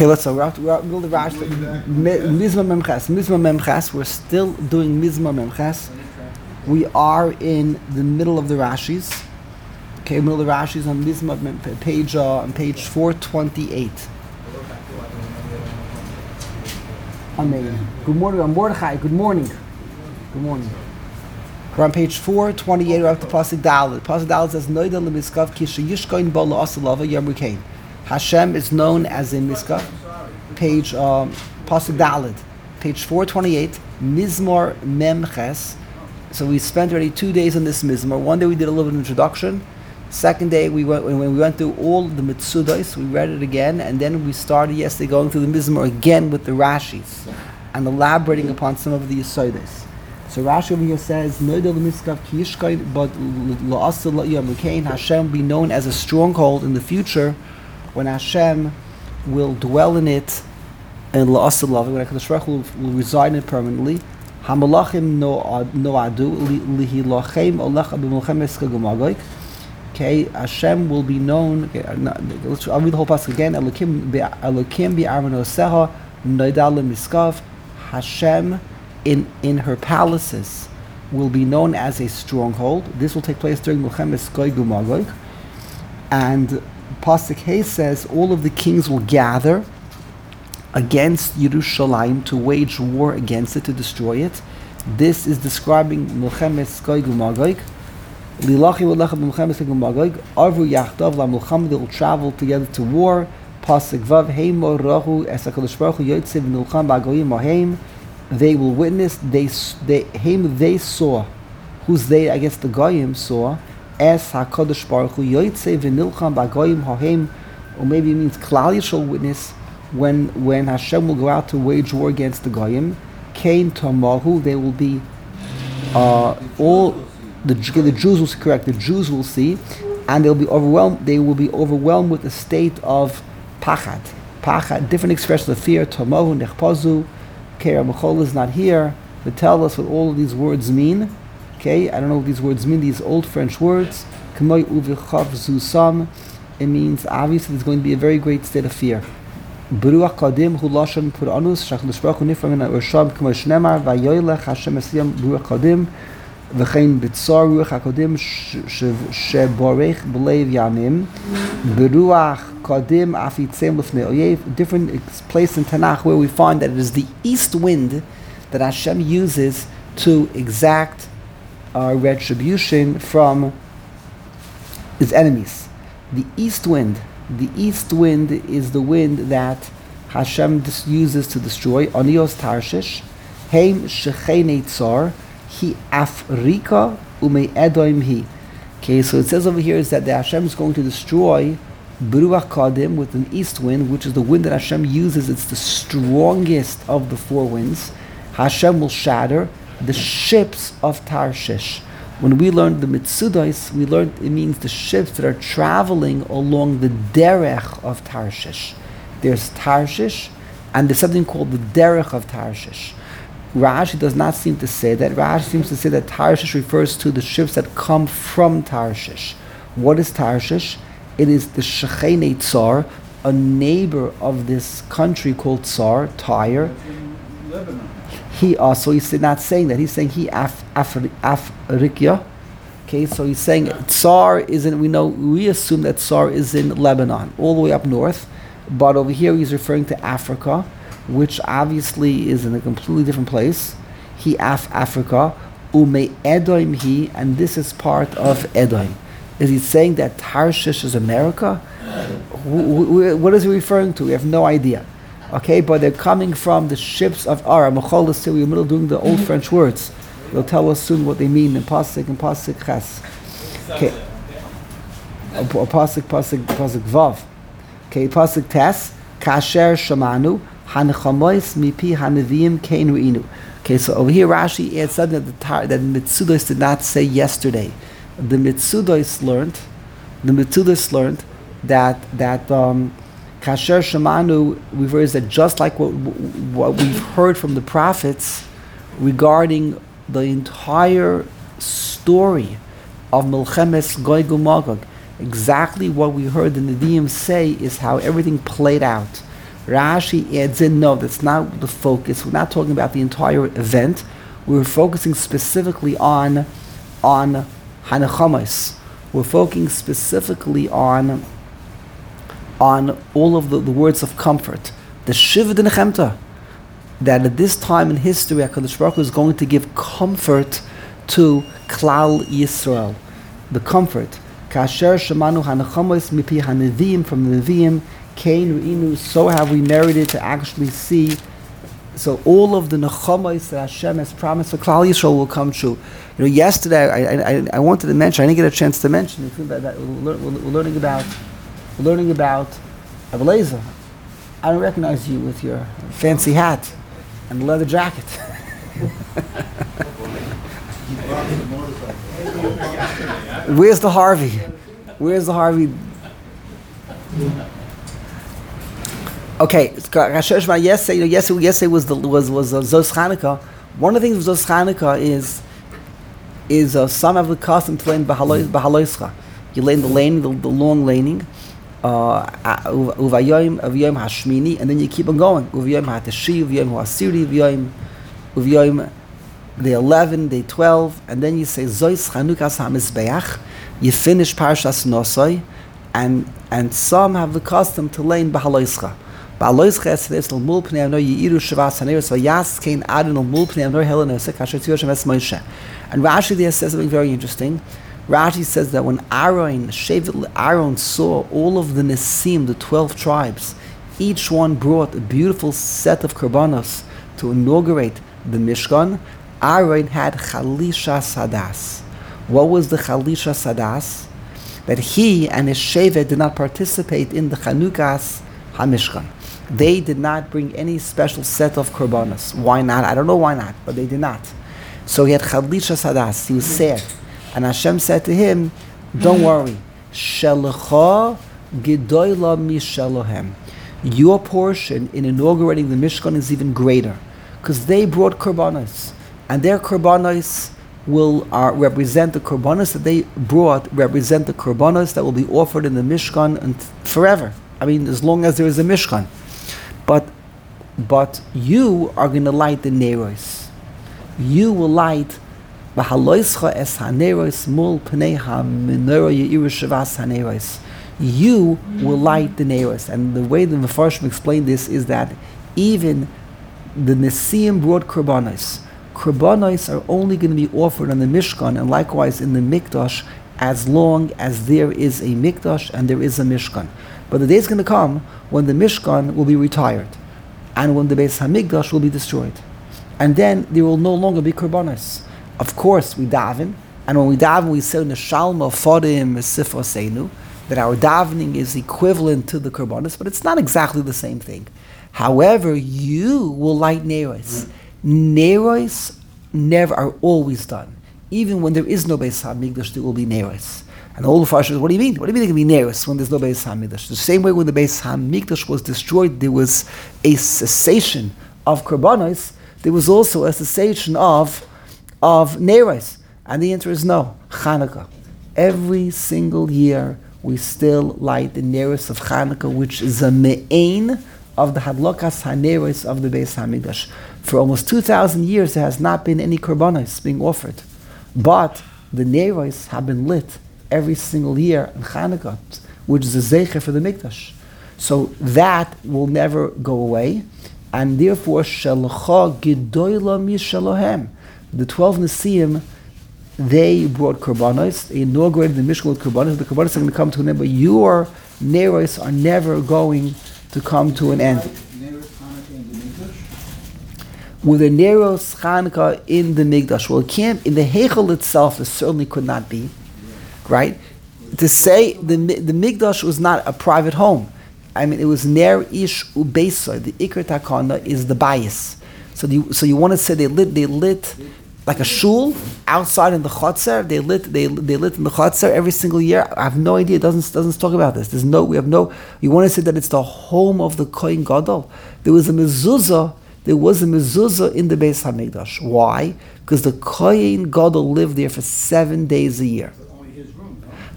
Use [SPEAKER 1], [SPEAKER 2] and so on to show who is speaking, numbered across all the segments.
[SPEAKER 1] Okay, let's go. We're out the Rash. Mizmor Memches. Mizmor Memches. We're still doing Mizmor Memches. We are in the middle of the Rashis. Okay, middle of the Rashis on Mizmor page on page 428. Amen. Good morning, Mordechai. Good morning. Good morning. We're on page 428. We're up to Pasuk Dalet. Pasuk Dalet says, "Noida lemiskav ki sheyishkoin bo la'asalava yamrukein." Hashem is known as a miskav. Page Pasuk Dalet, page 428. Mizmor Memches. So we spent already 2 days on this Mizmor. One day we did a little bit of introduction. Second day when we went through all the Mitzudos, we read it again, and then we started yesterday going through the Mizmor again with the Rashis and elaborating upon some of the Yisodos. So Rashi over here says, "Noidel miskav ki yishkain, but la'asel la'yamrukein." Hashem will be known as a stronghold in the future, when Hashem will dwell in it, and la'asel la'vi, when HaKadosh Baruch Hu will reside in it permanently. Hamalachim no'adu lihilachem olecha b'milchemes kagumagok. Okay, Hashem will be known. Okay, I'll read the whole pasuk again. Elokim bi'armanoseha noidal miskav. Hashem in her palaces will be known as a stronghold. This will take place during Milchemes Gog uMagog. And Pasuk Hay says all of the kings will gather against Yerushalayim to wage war against it, to destroy it. This is describing Milchemes Gog uMagog. Lilachi v'lecha b'Milchemes Gog uMagog. Arvu yachdav la'milchama, they will travel together to war. Pasuk Vav Heimo Rahu Es HaKadosh Baruch Hu Yotze v'nilcham b'Agoyim Mahem. They will witness. They saw. Who's they? I guess the Goyim saw. Es HaKadosh Baruch Hu Yotze v'nilcham b'Agoyim Mahem. Or maybe it means Klal Yisrael witness when Hashem will go out to wage war against the Goyim. Kain Tomahu. They will be all. The Jews will see, correct. The Jews will see, and they'll be overwhelmed. They will be overwhelmed with a state of pachad. Pachad, different expressions of fear. Tomahu nechpazu. Okay, Rabbi Chol is not here, but tell us what all of these words mean. Okay, I don't know what these words mean. These old French words. Kamoy uvichav zusam. It means obviously there's going to be a very great state of fear. Beruach kadim hu lashon puranus shachdush baruch hu nifra min ha'ursham kamoy shnemar vayoylech Hashem esiyam beruach kadim. V'chein b'tzar ruach hakodim sheborech b'leiv yamim beruach kadim afitzem l'fnei oyev. Different place in Tanakh where we find that it is the east wind that Hashem uses to exact retribution from his enemies. The east wind is the wind that Hashem uses to destroy. Onios Tarshish, Heim shechenei tzar. He Afrika ume Edoim he. Okay, so it says over here is that the Hashem is going to destroy Beruach Kadim with an east wind, which is the wind that Hashem uses. It's the strongest of the four winds. Hashem will shatter the ships of Tarshish. When we learned the Mitzudos, we learned it means the ships that are traveling along the derech of Tarshish. There's Tarshish, and there's something called the derech of Tarshish. Rashi does not seem to say that. Rashi seems to say that Tarshish refers to the ships that come from Tarshish. What is Tarshish? It is the Shechenei Tsar, a neighbor of this country called Tsar, Tyre. He also, he's not saying that. He's saying he Afrika. Okay, so he's saying Tsar isn't, we assume that Tsar is in Lebanon, all the way up north. But over here he's referring to Africa, which obviously is in a completely different place. He Africa, ume Edom he, and this is part of Edom. Is he saying that Tarshish is America? What is he referring to? We have no idea. Okay, but they're coming from the ships of Ara. Machol is still in the middle doing the old French words. They'll tell us soon what they mean in Pasuk and Pasuk Ches. Okay, Pasuk Vav. Okay, Pasuk Tes. Kasher Shamanu. Hanchamois mipi hanavim kein ruinu. Okay, so over here Rashi adds something that Mitzudos did not say yesterday. The Mitzudos learned that Kasher Shemanu refers that just like what we've heard from the prophets regarding the entire story of Milchemes Gog uMagog, exactly what we heard the Nevi'im say is how everything played out. Rashi adds in, no, that's not the focus. We're not talking about the entire event. We're focusing specifically on Hanachamos. We're focusing specifically on all of the words of comfort. The Shiva de Nechemta, that at this time in history, HaKadosh Baruch Hu is going to give comfort to Klal Yisrael. The comfort. Kasher Shemanu Hanachamos Mipi Hanevim, from the Neviim, Kain Re'inu, so have we merited to actually see. So all of the nechamos that Hashem has promised for Klal Yisrael will come true. Yesterday I wanted to mention, I didn't get a chance to mention that we're learning about Abelazar. I don't recognize you with your fancy hat and leather jacket. Where's the Harvey? Okay, yesterday was Zos Chanukah. One of the things of Zos Chanukah is some have the custom to learn Bahaloischa. You learn the long laning, Uvayom Hashmini, and then you keep on going. Uvayom Hatashi, Uvayom Hasiri, Uvayom day 11, day 12, and then you say Zos Chanukah HaMizbeach. You finish Parshas Nosai, and some have the custom to learn Bahaloischa. And Rashi there says something very interesting. Rashi says that when Aaron saw all of the Nesim, the 12 tribes, each one brought a beautiful set of korbanos to inaugurate the Mishkan, Aaron had Chalisha Sadas. What was the Chalisha Sadas? That he and his Shevet did not participate in the Chanukas HaMishkan. They did not bring any special set of korbanos. Why not? I don't know why not, but they did not. So he had Chalisha Sadas. He was sad. And Hashem said to him, don't worry. Shelecha gedoyla mishelohem. Your portion in inaugurating the Mishkan is even greater. Because they brought korbanos. And their korbanos will represent the korbanos that they brought, represent the korbanos that will be offered in the Mishkan and forever. I mean, as long as there is a Mishkan. But you are going to light the Neros. You will light Bahaloischa es haneros mul pnei ha-menorah ye'iru shavas haneros. You will light the Neros. And the way the Mefarshim explained this is that even the Nesim brought korbanos. Korbanos are only going to be offered on the Mishkan and likewise in the Mikdash as long as there is a Mikdash and there is a Mishkan. But the day is going to come when the Mishkan will be retired and when the Beis HaMikdash will be destroyed. And then there will no longer be korbanos. Of course, we daven, and when we daven, we say Neshalma Fodim Sifroseinu, that our davening is equivalent to the korbanos, but it's not exactly the same thing. However, you will light Neros. Neros never are always done. Even when there is no Beis HaMikdash, there will be Neros. And all the Farshas, what do you mean? What do you mean there can be Neros when there's no Beis HaMikdash? The same way when the Beis HaMikdash was destroyed, there was a cessation of korbanos, there was also a cessation of Neros. And the answer is no. Chanukah. Every single year, we still light the Neros of Chanukah, which is a me'ain of the Hadlokas HaNeros of the Beis HaMikdash. For almost 2,000 years, there has not been any korbanos being offered. But the Neros have been lit every single year in Chanukah, which is a zeicher for the Mikdash. So that will never go away. And therefore, Shelecha gedoyla mishelohem. The 12 Nesim, they brought korbanos, they inaugurated the Mishkan with korbanos. The korbanos are going to come to an end, but your Neros are never going to come to an end. With the Neros Chanukah in the Mikdash. Well, it can't, in the Heichel itself, it certainly could not be, right? To say the Mikdash was not a private home. I mean, it was Ner Ish Ubeisa. The Iker Takana is the bias. So you want to say they lit like a shul outside in the Chotzer. They lit in the Chotzer every single year. I have no idea. It doesn't talk about this. You want to say that it's the home of the Kohen Gadol. There was a mezuzah in the Beis HaMikdash. Why? Because the Kohen Gadol lived there for 7 days a year.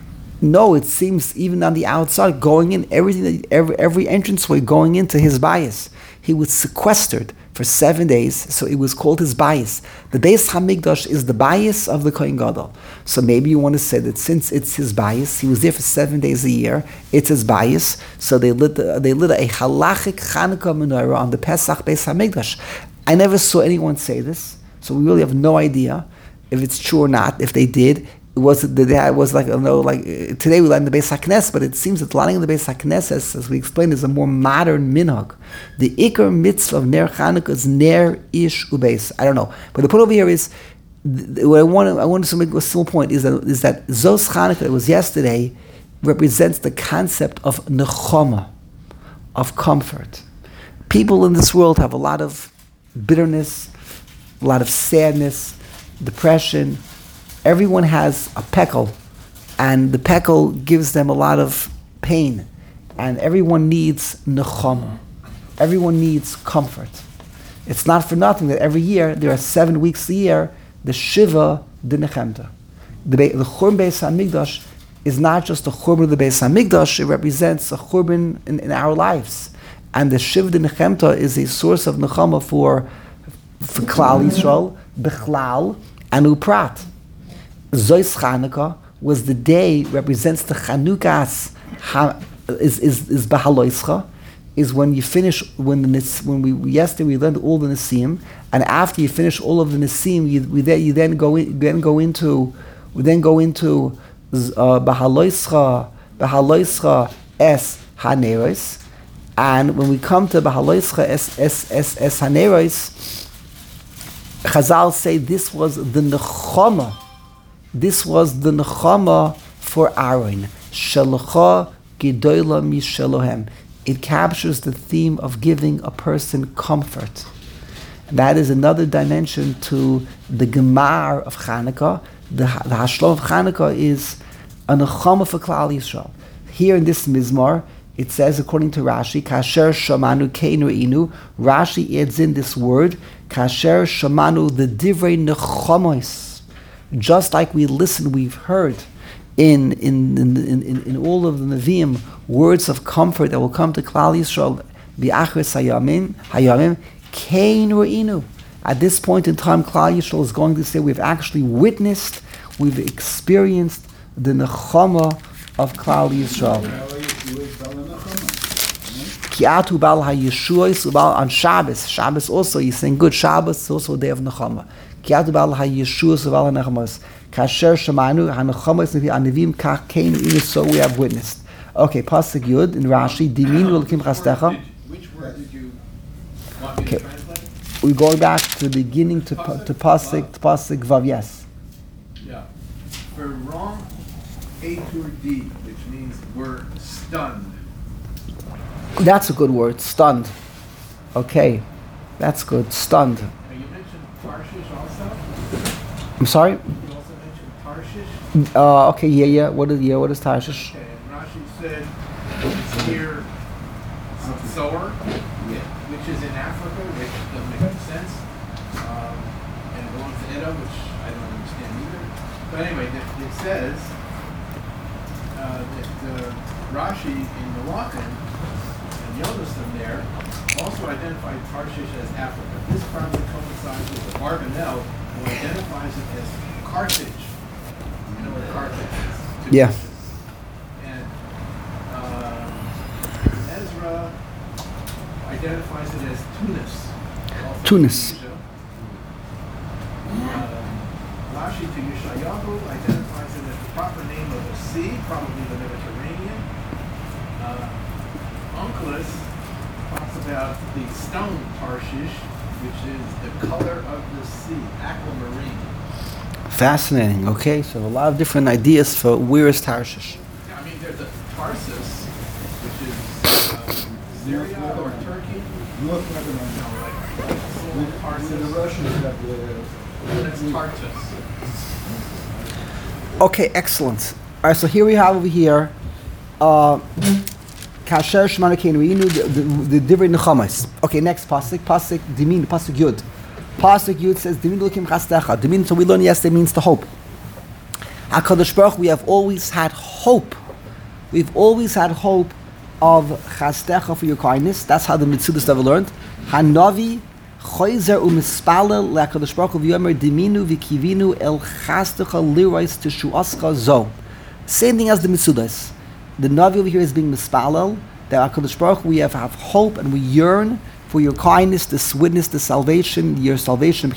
[SPEAKER 1] No, it seems even on the outside, going in, every entranceway going into his bias, he was sequestered for 7 days, so it was called his bias. The Beis Hamikdash is the bias of the Kohen Gadol. So maybe you want to say that since it's his bias, he was there for 7 days a year, it's his bias, so they lit a halachic Chanukah menorah on the Pesach Beis Hamikdash. I never saw anyone say this, so we really have no idea if it's true or not. If they did, it was like, today we light in the Beis HaKnesses, but it seems that lighting in the Beis HaKnesses, as we explained, is a more modern minhag. The Iker mitzvah of Ner Chanukah is Ner Ish Ubeis. I don't know, but the point over here is, what I want to make a simple point is that Zos Chanukah that was yesterday represents the concept of nechama, of comfort. People in this world have a lot of bitterness, a lot of sadness, depression. Everyone has a pekel, and the pekel gives them a lot of pain, and everyone needs nechama. Everyone needs comfort. It's not for nothing that every year, there are 7 weeks a year, the Shiva Dinechemta. The Churban Beis HaMikdash is not just a Churban of the Beis HaMikdash, it represents a Churban in our lives. And the Shiva Dinechemta is a source of nechama for Klal Yisrael, Bechlal, and Uprat. Zois Chanukah was the day, represents the Chanukas, is Bahaloischa, is when you finish, yesterday we learned all the Nisim, and after you finish all of the Nisim, you then go into Bahaloischa es Haneros, and when we come to Bahaloischa es Haneros, Chazal say this was the nechama. This was the nechama for Aaron. Shalacha gedola mishelohem. It captures the theme of giving a person comfort. That is another dimension to the Gemar of Chanukah. The Hashlam of Chanukah is a nechama for Klal Yisrael. Here in this Mizmor, it says, according to Rashi, Kasher Shamanu Keinu Inu. Rashi adds in this word, Kasher Shamanu, the Divrei Nechamos. Just like we listen, we've heard in all of the Nevi'im words of comfort that will come to Klal Yisrael. Bi'achris hayamim Keinu Inu. At this point in time, Klal Yisrael is going to say, we've actually witnessed, we've experienced the Nechama of Klal Yisrael. Ki'atu bal ha'yeshuos ubal on Shabbos. Shabbos also, you saying good. Shabbos is also a day of Nechama. Ki'atu bal ha'yeshuos ubal ha'nechamos. Kasher shemanu ha'nechamos ha'nevim kach keinu inu, so we have witnessed. Okay, Pasuk Yud in Rashi, Dimin v'lekim chastecha.
[SPEAKER 2] Which word did you want me to translate?
[SPEAKER 1] We're going back to the beginning to Pasuk Vav, yes.
[SPEAKER 2] Yeah. For wrong A to D, which means we're stunned.
[SPEAKER 1] That's a good word, stunned. Okay, that's good, stunned.
[SPEAKER 2] Now you mentioned Tarshish also.
[SPEAKER 1] I'm sorry?
[SPEAKER 2] You also mentioned Tarshish.
[SPEAKER 1] Okay, yeah. What is Tarshish?
[SPEAKER 2] Okay, and Rashi said it's here Zohar, which is in Africa, which doesn't make any sense. And it belongs to Edom, which I don't understand either. But anyway, it says that Rashi in Malachim, Yonason there also identified Tarshish as Africa. This probably coincides with the Barbanel, who identifies it as Carthage. You know what Carthage is?
[SPEAKER 1] Yeah.
[SPEAKER 2] And Ezra identifies it as Tunis.
[SPEAKER 1] Tunis.
[SPEAKER 2] Rashi to Yeshayahu identifies it as the proper name of a sea, probably the Mediterranean. Onkelos talks about the stone Tarshish, which is the color of the sea, aquamarine.
[SPEAKER 1] Fascinating. Okay, so a lot of different ideas for where is Tarshish.
[SPEAKER 2] Yeah, I mean, there's a Tarsus, which is Syria or Turkey.
[SPEAKER 3] North Lebanon.
[SPEAKER 2] Tarsus.
[SPEAKER 3] The Russians have the...
[SPEAKER 2] That's Tartus.
[SPEAKER 1] Okay, excellent. All right, so here we have over here, Kasher Shemanu Keinu Inu, the Divrei Nechamas. Okay, next pasuk Dimin, pasuk Yud. Pasuk Yud says Dimin Lukim Chastecha. Dimin, so we learned yesterday, means to hope. HaKadosh Baruch Hu, we have always had hope. We've always had hope of chastecha, for your kindness. That's how the Mitzudas ever learned. Hanavi choizer u'mispalel le'HaKadosh Baruch Hu v'yomer diminu v'kivinu el chastecha lirois teshuascha zo. Same thing as the Mitzudas. The Navi over here is being mispalel, that HaKadosh Baruch Hu, we have hope and we yearn for your kindness, this witness, the salvation, your inside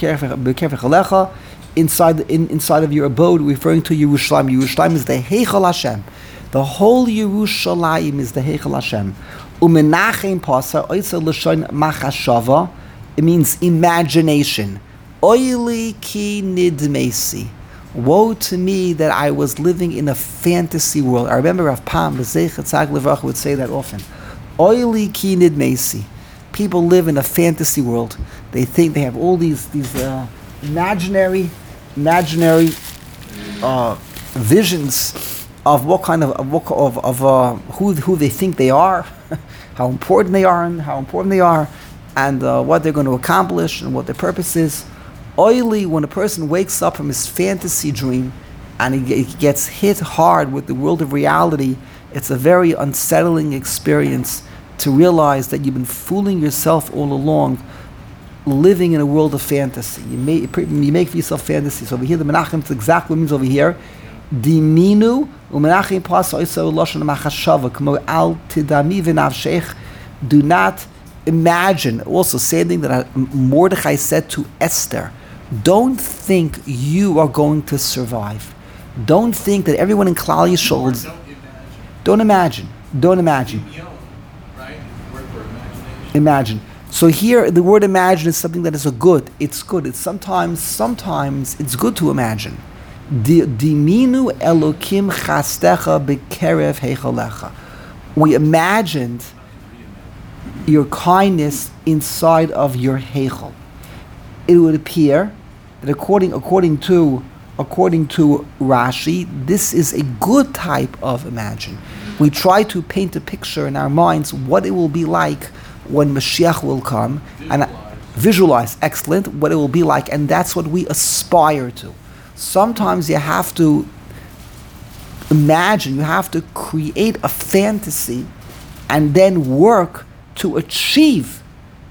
[SPEAKER 1] of your abode, referring to Yerushalayim. Yerushalayim is the Heichal Hashem. The whole Yerushalayim is the Heichal Hashem. Umenachem pasa oitza l'shon machashava. It means imagination. Oili ki nidmesi. Woe to me that I was living in a fantasy world. I remember Rav Pam, the Zeichet Tzag Levrach, would say that often. Oili ki nidmesi. People live in a fantasy world. They think they have all these imaginary visions of what kind of who they think they are, how important they are, and what they're going to accomplish and what their purpose is. Oily, when a person wakes up from his fantasy dream and he gets hit hard with the world of reality, it's a very unsettling experience to realize that you've been fooling yourself all along, living in a world of fantasy. You make for yourself fantasies. Over here, the Menachem, it's exactly what it means over here. Diminu u'menachem pas oisau lashon machashava k'mo al tidami v'navshech. Do not imagine. Also, same thing that Mordechai said to Esther. Don't think you are going to survive. Don't think that everyone in Klal Yisrael is... Don't imagine. Imagine. So here, the word imagine is something that is good. It's good. It's sometimes it's good to imagine. Diminu Elokim chastecha bekerev heichalecha. We imagined your kindness inside of your heichal. It would appear that according to Rashi, this is a good type of imagine. We try to paint a picture in our minds what it will be like when Mashiach will come, and visualize, excellent, what it will be like, and that's what we aspire to. Sometimes you have to imagine, you have to create a fantasy and then work to achieve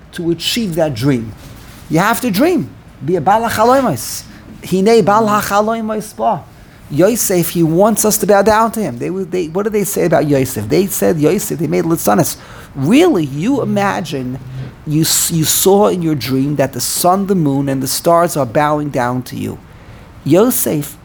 [SPEAKER 1] that dream. You have to dream. Be a Baal HaChaloimos. Hinei Baal HaChaloimos ba. Yosef, he wants us to bow down to him. What did they say about Yosef? They said Yosef, they made Litzanis. Really, you imagine, you saw in your dream that the sun, the moon, and the stars are bowing down to you. Yosef,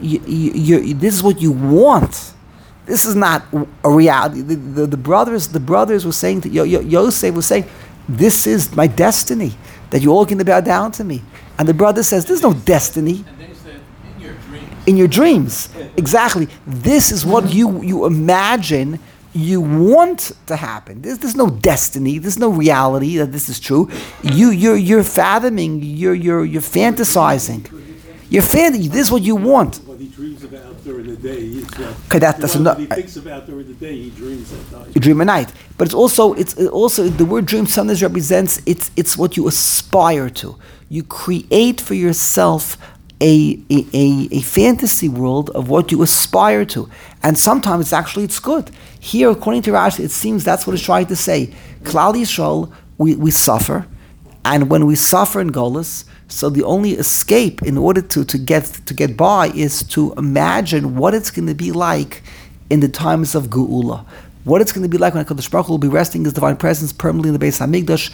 [SPEAKER 1] this is what you want. This is not a reality. The brothers were saying to Yosef was saying, this is my destiny, that you're all going to bow down to me. And the brother says, there's no destiny.
[SPEAKER 2] And they said,
[SPEAKER 1] in your dreams. Exactly. This is what you imagine you want to happen. There's no destiny. There's no reality that this is true. You're fathoming. You're fantasizing. This is what you want.
[SPEAKER 4] What he dreams about during the day.
[SPEAKER 1] That's enough.
[SPEAKER 4] What he thinks about during the day, he dreams at night.
[SPEAKER 1] You dream at night, but it's also the word dream sometimes represents it's what you aspire to. You create for yourself a fantasy world of what you aspire to, and sometimes it's good. Here, according to Rashi, it seems that's what it's trying to say. Klal Yisrael, we suffer, and when we suffer in Golus, so the only escape in order to get by is to imagine what it's going to be like in the times of Geula. What it's going to be like when HaKadosh Baruch Hu will be resting His divine presence permanently in the Beis Hamikdash.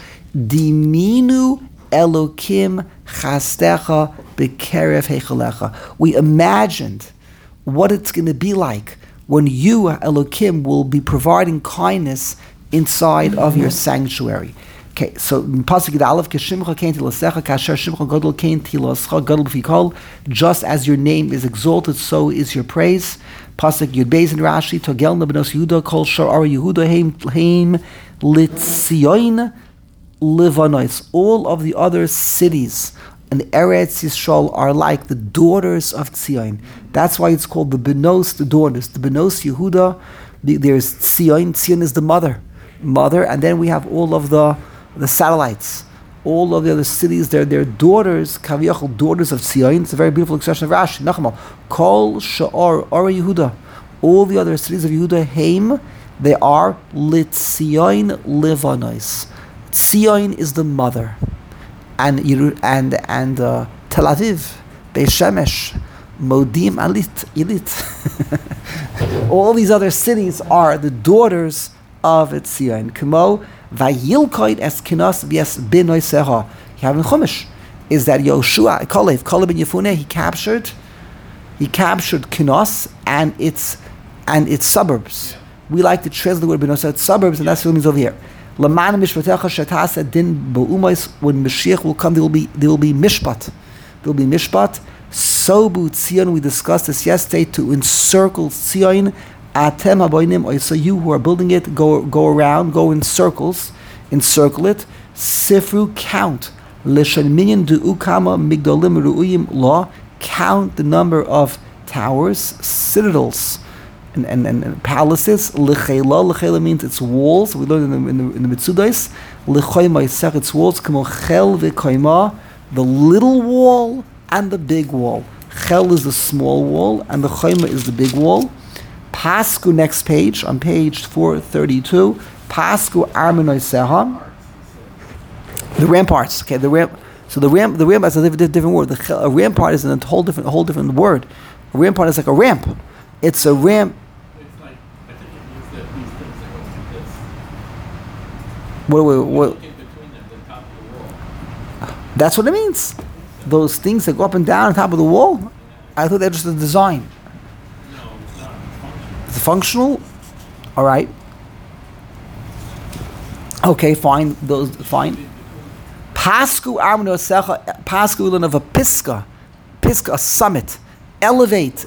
[SPEAKER 1] Diminu Elokim chastecha bekerev heichalecha. We imagined what it's going to be like when you, Elokim, will be providing kindness inside of your sanctuary. Okay, so pasuk Yud Aleph, Keshimcha kein tilasecha, kasher shimcha gadol kein tilascha gadol b'fikol. Just as your name is exalted, so is your praise. Pasuk Yud Beis in Rashi, Togelna b'nos Yehuda kol shar ara Yehuda heim litzion livanois. All of the other cities in Eretz Yisrael are like the daughters of Tzion. That's why it's called the Benos, the daughters. The Benos Yehuda, there's Tzion. Tzion is the mother, and then we have all of the satellites all of the other cities, they're daughters, kaviyachol, daughters of Tzion. It's a very beautiful expression of Rashi. Nachamal, Kol Sha'ar Ara Yehuda. All the other cities of Yehuda, Haim, they are Litzion Livanais. Tzion is the mother, and Tel Aviv, Beis Shemesh, Modim Ilit. All these other cities are the daughters of Tzion. Kemo Vayilkoid es Kinos v'es Binoy Seha. You have in Chumash is that Yoshua Kalev ben Yefuneh he captured Kinos and its suburbs. Yeah. We like to translate the word Binoy Seha, it's suburbs, and that's what it means over here. Laman mishpatecha shetasa din ba'umais. When Mashiach will come, there will be mishpat. There will be mishpat. Sobu Tzion. We discussed this yesterday to encircle Tzion. Atem haboinim. So you who are building it, go around, go in circles, encircle it. Sifru, count. Lishon minyan du'ukama migdolim ru'uyim law. Count the number of towers, citadels, and palaces. L'chela means its walls. We learned in the Mitzudos. L'choyma yisech, its walls. Kamo chel v'koyma, the little wall and the big wall. Chel is the small wall, and the choyma is the big wall. Pasku, next page, on page 432. Pasku armenoi seha. The ramparts. Okay, the ramp. So the ramp is a different word. A rampart is a whole different word. A rampart is like a ramp. It's a ramp.
[SPEAKER 2] It's like, I think it means that these things that go like this.
[SPEAKER 1] What?
[SPEAKER 2] Looking between them, the top of the wall.
[SPEAKER 1] That's what it means. Those things that go up and down on top of the wall. I thought they're just a design.
[SPEAKER 2] No, it's not.
[SPEAKER 1] It's functional. All right. Okay, fine. Those fine. Pasku armno secha. Pasku learn of a piska, a summit. Elevate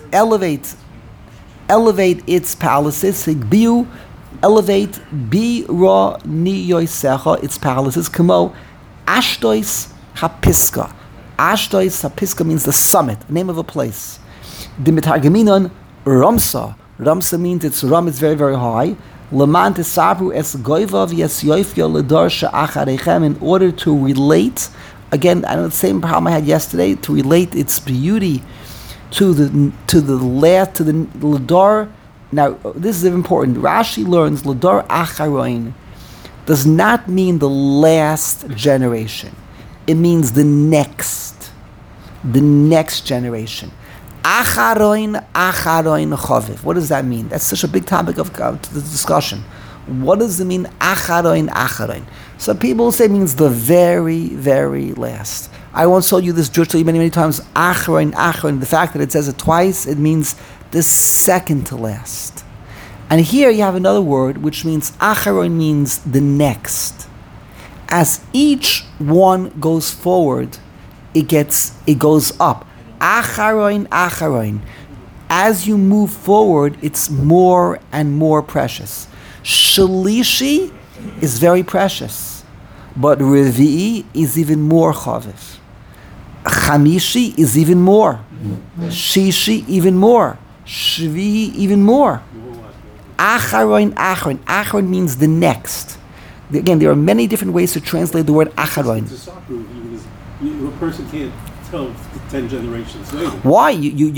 [SPEAKER 1] its palaces. Sigbiu, elevate bi ra ni yosecha, its palaces. Kamo Ashdois hapiska. Ashdois hapiska means the summit, name of a place. Dimitargaminon Ramsa. Ramsa means it's very, very high. Leman tesabru es goiva v'es yoifya ledar she'acharechem, in order to relate, again, I know the same problem I had yesterday, to relate its beauty to the ledar. Now this is important. Rashi learns ledar acharoin does not mean the last generation. It means the next generation. Acharoin chaviv. What does that mean? That's such a big topic of the discussion. What does it mean, acharoin? Some people say it means the very, very last. I once told you this, George, many, many times. Acharoin. The fact that it says it twice, it means the second to last. And here you have another word which means acharoin means the next. As each one goes forward, it goes up. Acharoin. As you move forward, it's more and more precious. Shalishi is very precious, but Revi'i is even more chaviv. Chamishi is even more. Shishi even more. Shvi'i even more. Acharoin. Acharoin means the next. Again, there are many different ways to translate the word acharoin.
[SPEAKER 4] A person can't tell the 10 generations later.
[SPEAKER 1] Why?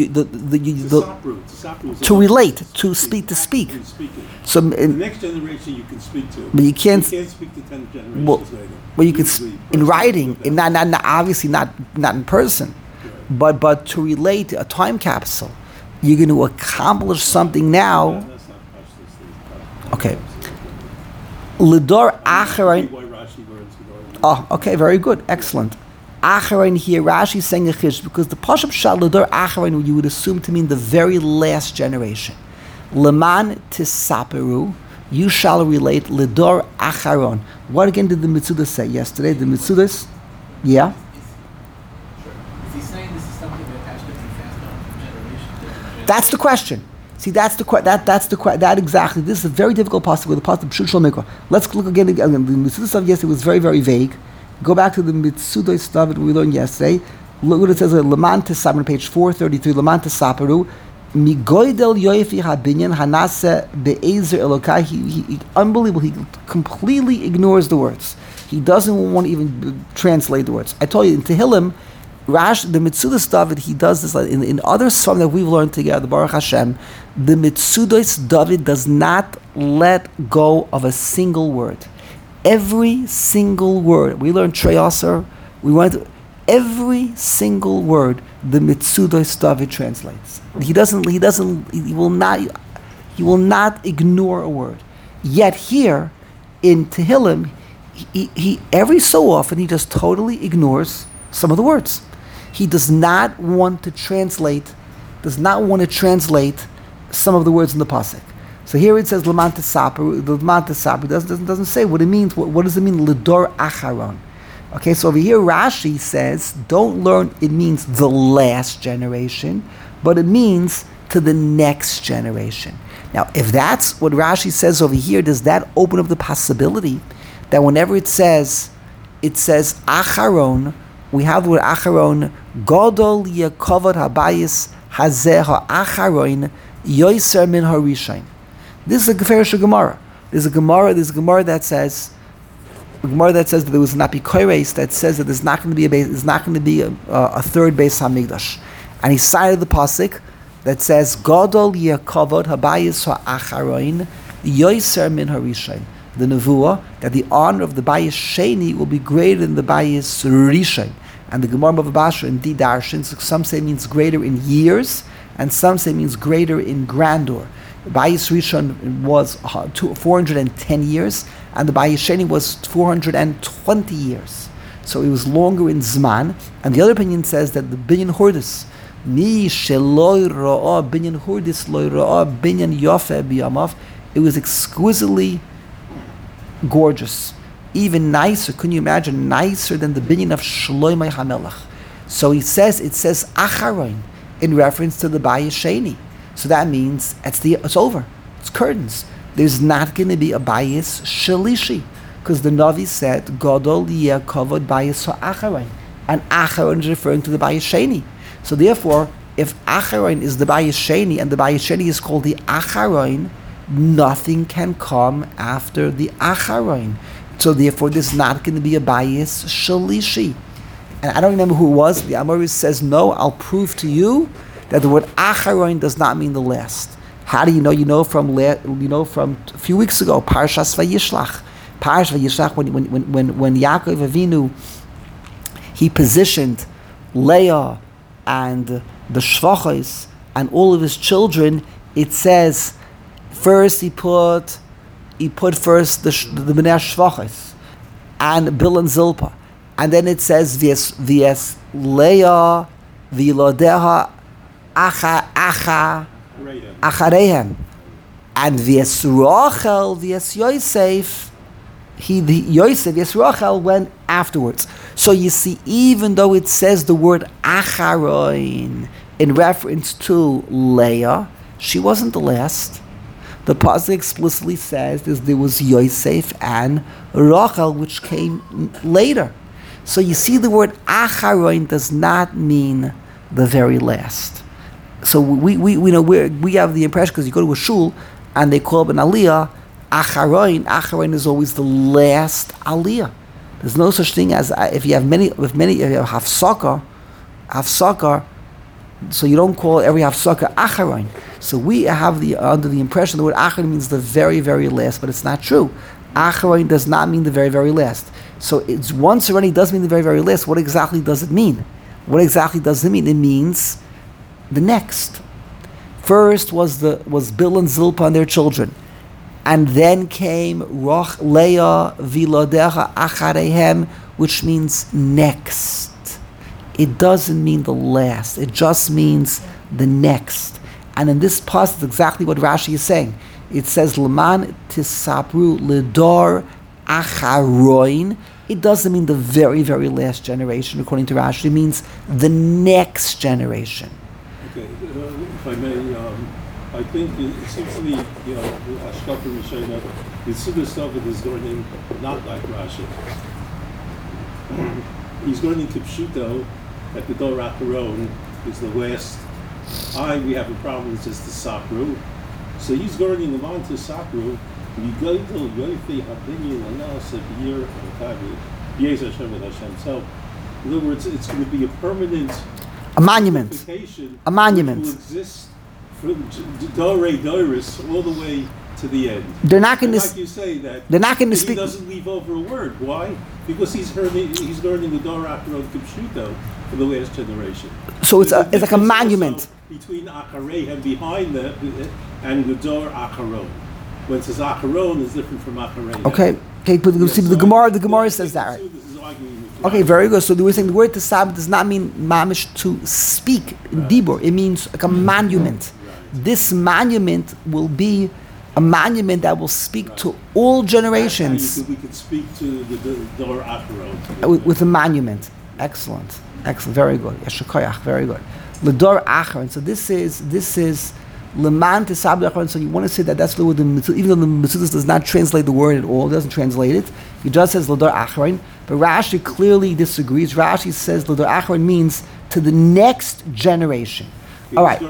[SPEAKER 1] To relate, to speak. So
[SPEAKER 4] the next generation you can speak to,
[SPEAKER 1] but you can't
[SPEAKER 4] speak to 10 generations later.
[SPEAKER 1] Well, you can in writing, not obviously not in person, right. but to relate a time capsule, you're going to accomplish something now. Okay. Lidor acharein. Oh, okay, very good, excellent. Acharein here, Rashi is saying a chish because the pashup shal lidor acharein you would assume to mean the very last generation. Leman tisaperu, you shall relate lidor acharon. What again did the Mitzudas say yesterday? The Mitzudas, yeah.
[SPEAKER 2] Is he saying this is something that has to be passed on from generation to generation?
[SPEAKER 1] That's the question. See, that's the exactly. This is a very difficult passage with the passage of Pshut Shel Mikra. Let's look again. The Mitzudas stuff yesterday was very, very vague. Go back to the Mitzudas stuff that we learned yesterday. Look what it says. Leman Tesaperu, page 433. Leman Tesaperu. Migoidel yoifi habinyan hanase be'ezer elokai. He unbelievable. He completely ignores the words. He doesn't want to even translate the words. I told you in Tehillim, the Mitzudas David, he does this in other songs that we've learned together, Baruch Hashem. The Mitzudas David does not let go of a single word. Every single word. We learned Treyasar, we went every single word the Mitzudas David translates. He will not ignore a word. Yet here in Tehillim, he every so often he just totally ignores some of the words. He does not want to translate some of the words in the pasuk. So here it says Laman Tesaper. The Laman Tesaper doesn't say what it means. What does it mean? Lidor Acharon. Okay, so over here Rashi says, don't learn it means the last generation, but it means to the next generation. Now, if that's what Rashi says over here, does that open up the possibility that whenever it says Acharon, we have the word Acharon, Godol Yakovod Habayis Hazeh Ha'acharon Yoiser Min Harishain. This is a Geferish Gemara. There's a Gemara that says that there was an apikoires that says that there's not going to be a third Beis Hamikdash, and he cited the pasuk that says Gadol Yakovod Habayis Ha'acharon Yoiser Min Harishain. The nevuah that the honor of the Bayis Sheni will be greater than the Bayis Rishon, and the Gemara Bava Basra indeed darshan. Some say it means greater in years, and some say it means greater in grandeur. Bayis Rishon was 410 years, and the Bayis Sheni was 420 years. So it was longer in Zman. And the other opinion says that the Binyan Hordis, Mi Sheloi Ra'ah Binyan Hordis Loi Ra'ah Binyan Yafeh B'Yamav, it was exquisitely gorgeous. Even nicer, can you imagine, nicer than the Binyan of Shloimeh HaMelech. So it says Acharon in reference to the Bayis Sheni. So that means it's over. It's curtains. There's not going to be a Bayis Shalishi, because the Navi said Gadol Yakovod Bayis Ha'acharon, and Acharon is referring to the Bayis Sheni. So therefore, if Acharon is the Bayis Sheni and the Bayis Sheni is called the Acharon, nothing can come after the Acharon. So therefore, there's not going to be a Bayis Shalishi. And I don't remember who it was. The Amoris says, no, I'll prove to you that the word Acharon does not mean the last. How do you know? You know from a few weeks ago, Parshas Vayishlach. Parshas Vayishlach, when Yaakov Avinu, he positioned Leah and the Shvachos and all of his children. It says first he put first the Bnei Shvachos and Bil and Zilpah, and then it says V'es Leah V'Ilodeha Acharehem, and V'es Rachel V'es Yosef. Yosef, yes, Rachel went afterwards. So you see, even though it says the word Acharon in reference to Leah, she wasn't the last. The pasuk explicitly says there was Yosef and Rachel, which came later. So you see, the word Acharon does not mean the very last. So we have the impression, because you go to a shul and they call up an aliyah Acharon is always the last aliyah. There's no such thing as if you have hafsaka, so you don't call every hafsaka Acharon. So we have under the impression the word Acharon means the very, very last, but it's not true. Acharon does not mean the very, very last. So it's once already does mean the very, very last. What exactly does it mean? What exactly does it mean? It means the next. First was Bil and Zilpah and their children. And then came Leah V'Ilodeha Acharehem, which means next. It doesn't mean the last. It just means the next. And in this pasuk, it's exactly what Rashi is saying. It says Laman Tisapru Lidor Acharoin. It doesn't mean the very, very last generation, according to Rashi. It means the next generation.
[SPEAKER 4] Okay, if I may, I think it seems to me, Ashkafa Rishayna, the Suda stuff is going in not like Rashi. He's going into Pshuto that the Dor Acharon is the last. We have a problem, it's just the Sapru. So he's going in the Laman to Sapru, In other words, it's going to be a permanent
[SPEAKER 1] A monument.
[SPEAKER 4] purification
[SPEAKER 1] A monument.
[SPEAKER 4] which will exist from Doris all the way to the end.
[SPEAKER 1] They're not going
[SPEAKER 4] And
[SPEAKER 1] to.
[SPEAKER 4] like you say that
[SPEAKER 1] They're not going to
[SPEAKER 4] he
[SPEAKER 1] speak.
[SPEAKER 4] doesn't leave over a word. Why? Because he's learning the Dor Acharot Kipshuto for the last generation.
[SPEAKER 1] So it's
[SPEAKER 4] There's
[SPEAKER 1] like a
[SPEAKER 4] difference
[SPEAKER 1] monument.
[SPEAKER 4] also between Acharehem behind and the Dor Acharon. When it says Acharon is different from Acharehem.
[SPEAKER 1] Okay. Okay. But
[SPEAKER 4] Yes,
[SPEAKER 1] see, the Gemara says that. Right?
[SPEAKER 4] This is arguing with
[SPEAKER 1] Okay, very good. So we're saying the word tesab does not mean mamish to speak in dibur. It means like a monument. This monument will be a monument that will speak to all generations
[SPEAKER 4] We could speak to the Dor Acharon.
[SPEAKER 1] with a monument. Excellent, excellent, very good. Yeshikoyach, very good. Ledor Acharon. So this is leman tesab Acharon. So you want to say that that's the word. Even though the Metzudas does not translate the word at all, it doesn't translate it. He just says Ledor Acharon. But Rashi clearly disagrees. Rashi says Ledor Acharon means to the next generation. All right,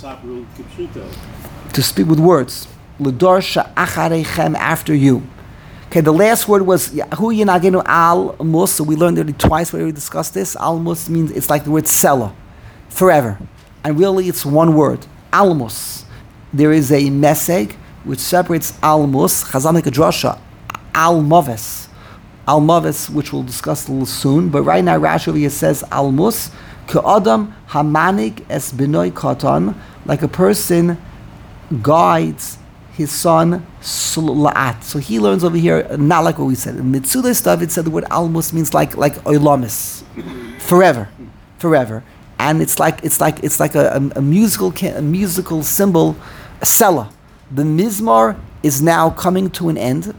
[SPEAKER 1] to speak with words. Ledor sha'acharechem, after you. Okay, the last word was hu yinagenu al mus. So we learned already twice. We already discussed this. Al mus means it's like the word sela, forever, and really it's one word. Almus. There is a meseg which separates almus. Chazal make a drasha al moves. Al moves, which we'll discuss a little soon. But right now Rashi over here says almus ke'adam hamanik es benoi katan, like a person guides his son La'at. So he learns over here, not like what we said. In Mitzuda stuff, it said the word almus means like oilamis, forever. And it's like a musical symbol, a sela. The mizmar is now coming to an end.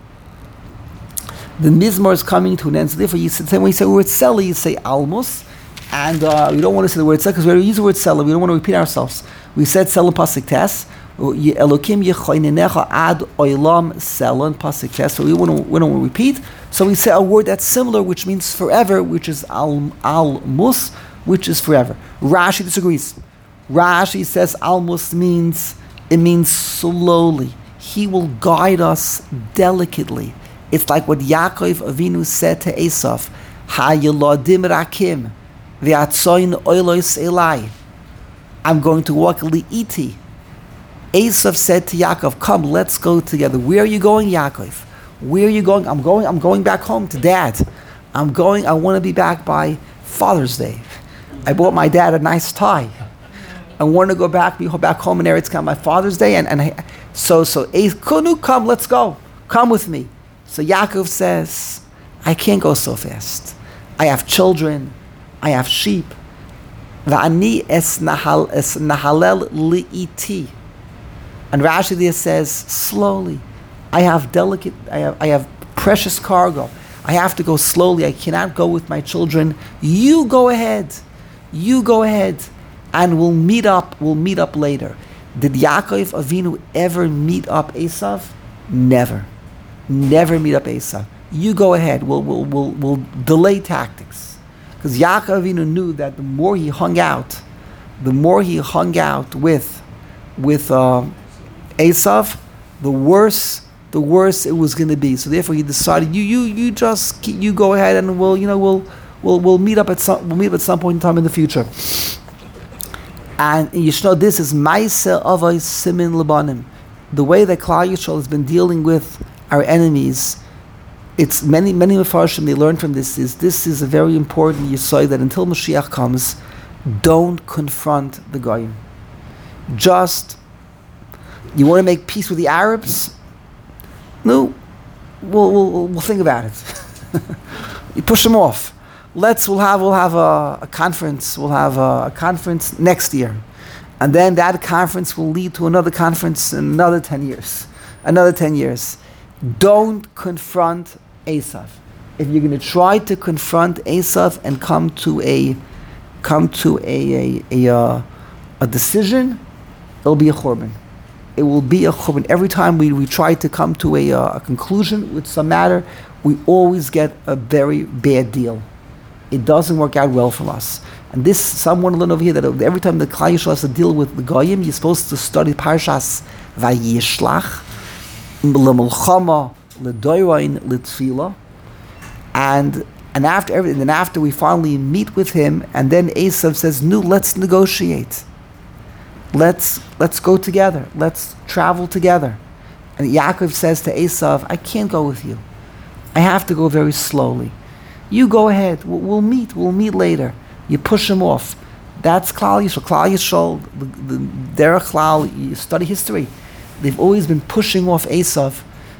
[SPEAKER 1] The mizmar is coming to an end. So therefore, when you say the word sela, you say almus. And we don't want to say the word sela because we use the word sela. We don't want to repeat ourselves. We said sela pasuk tes. Elokim yechoinenecha ad oilam selon pasuk tes. So we don't want to repeat. So we say a word that's similar, which means forever, which is almus, which is forever. Rashi disagrees. Rashi says almus means slowly. He will guide us delicately. It's like what Yaakov Avinu said to Esav, "Hayeladim rakim v'atzoin oilos elai." I'm going to walk li'iti. Esav said to Yaakov, "Come, let's go together." Where are you going, Yaakov? Where are you going? I'm going back home to Dad. I want to be back by Father's Day. I bought my dad a nice tie. I want to be back home in Eretz Yisrael by Father's Day, so Kunu, come, let's go. Come with me. So Yaakov says, I can't go so fast. I have children. I have sheep. Va'ani es nahalel li'iti. And Rashi there says, slowly. I have precious cargo. I have to go slowly. I cannot go with my children. You go ahead. And we'll meet up later. Did Yaakov Avinu ever meet up Esav? Never meet up Esav. You go ahead. We'll delay tactics, because Yaakov Avinu knew that the more he hung out with Esav, the worse it was going to be. So therefore, he decided, you go ahead, and we'll meet up at some point in time in the future. And you should know this is Maaseh Avos Simin Labanim. The way that Klal Yisrael has been dealing with our enemies, it's many Mefarshim, they learn from this is a very important yesod, that until Mashiach comes, don't confront the Goyim. Just, you want to make peace with the Arabs? No, we'll think about it. You push them off. We'll have a conference. We'll have a conference next year, and then that conference will lead to another conference in another 10 years. Don't confront Esav. If you're going to try to confront Esav and come to a decision, it'll be a churban. It will be a churban. Every time we try to come to a conclusion with some matter, we always get a very bad deal. It doesn't work out well for us. And this, someone learned over here that every time the Klal Yisrael has to deal with the Goyim, you're supposed to study Parshas Vayishlach. l'mulchama, l'doirain, l'tfila, and after we finally meet with him, and then Esav says, "No, let's negotiate. Let's go together. Let's travel together." And Yaakov says to Esav, "I can't go with you. I have to go very slowly. You go ahead. We'll meet. We'll meet later." You push him off. That's Klal Yisrael. Klal Yisrael, the Derech Klal, you study history. They've always been pushing off Esav,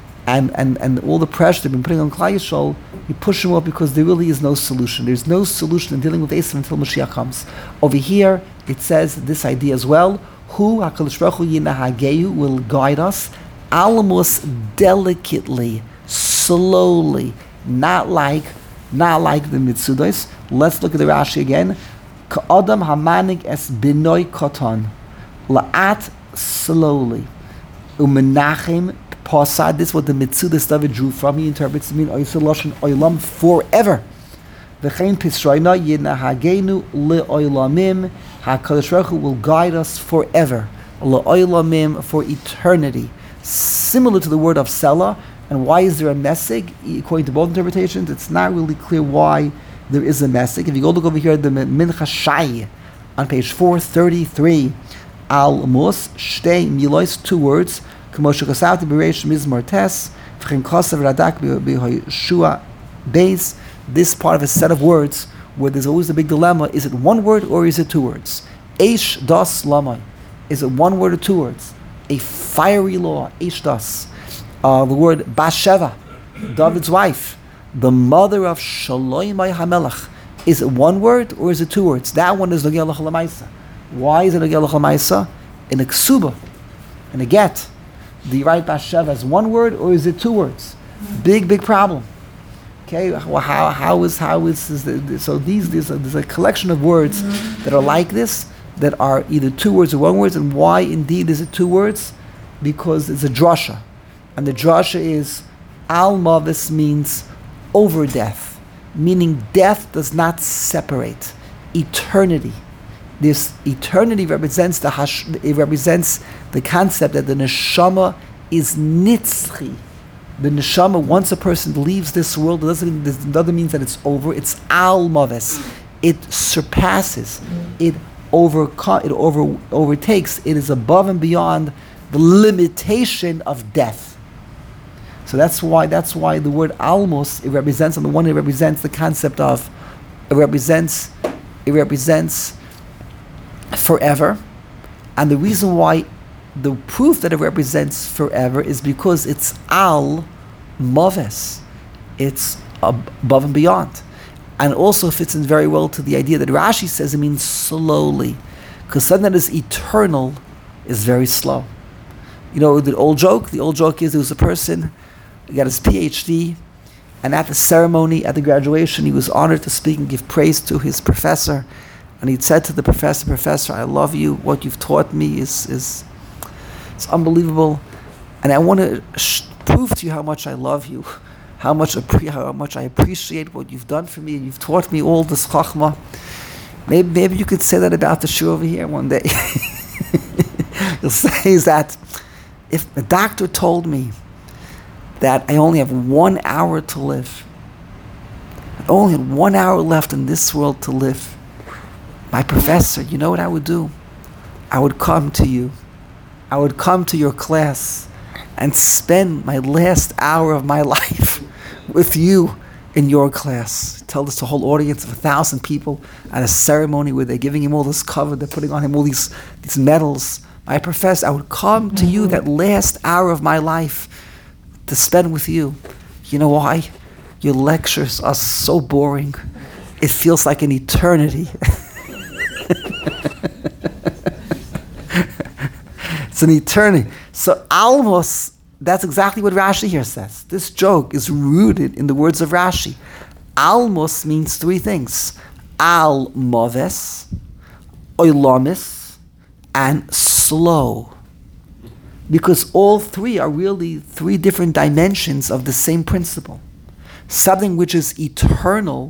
[SPEAKER 1] and all the pressure they've been putting on Klal Yisrael, you push him off because there really is no solution. There's no solution in dealing with Esav until Mashiach comes. Over here, it says this idea as well. Who HaKadosh Baruch Hu Yinahagehu will guide us, almost delicately, slowly, not like the Mitzudos. Let's look at the Rashi again. Ka'adam hamanig es binoy koton, la'at, slowly. Umenachem pasad. This is what the Mitzudos David drew from. He interprets it mean oisel lashon oilam, forever. V'chein pisrayna yinahagenu le'oilamim. HaKadosh Baruch Hu will guide us forever. Le'oilamim, for eternity. Similar to the word of Selah. And why is there a mesig? According to both interpretations, it's not really clear why there is a mesig. If you go look over here, the Mincha Shai, on page 433, Al Mus, Shtei Milois, 2 words, K'moshe Kasavti B'reish Mizmor Tes, V'chen Kosav Radak B'Hoshua Beis. This part of a set of words where there's always a big dilemma: is it one word or is it 2 words? Eish Das Lamai. Is it 1 word or 2 words? A fiery law, Eish Das. The word Basheva, David's wife, the mother of Shaloimai HaMelech. Is it 1 word or is it 2 words? That one is Nogel L'Chol Ha'Maisa. Why is it Nogel L'Chol Ha'Maisa? In a ksuba, in a get, do you write Basheva as 1 word or is it 2 words? Big problem. Okay, well, how is this, so there's a collection of words that are like this, that are either 2 words or 1 word. And why indeed is it 2 words? Because it's a drasha. And the drasha is, Al Mavis means over death, meaning death does not separate. Eternity. This eternity represents the concept that the neshama is nitzchi. The neshama, once a person leaves this world, it doesn't mean that it's over. It's Al Mavis. It surpasses. It overtakes. It is above and beyond the limitation of death. So that's why the word almos, it represents, on the one hand, it represents the concept of, it represents forever. And the reason why, the proof that it represents forever is because it's al moves. It's above and beyond. And also fits in very well to the idea that Rashi says it means slowly. Because something that is eternal is very slow. You know, the old joke is there was a person, he got his PhD, and at the ceremony, at the graduation, he was honored to speak and give praise to his professor. And he'd said to the professor, I love you, what you've taught me is it's unbelievable. And I want to prove to you how much I love you, how much I appreciate what you've done for me, and you've taught me all this chachma. Maybe you could say that about the shul over here one day. You'll say is that if the doctor told me that I only have 1 hour to live, I only had 1 hour left in this world to live, my professor, you know what I would do? I would come to you. I would come to your class and spend my last hour of my life with you in your class. Tell this to a whole audience of 1,000 people at a ceremony where they're giving him all this cover, they're putting on him all these medals. My professor, I would come to you that last hour of my life to spend with you. You know why? Your lectures are so boring. It feels like an eternity. It's an eternity. So almos, that's exactly what Rashi here says. This joke is rooted in the words of Rashi. Almos means 3 things. Al moves, oilamis, and slow. Because all 3 are really 3 different dimensions of the same principle. Something which is eternal,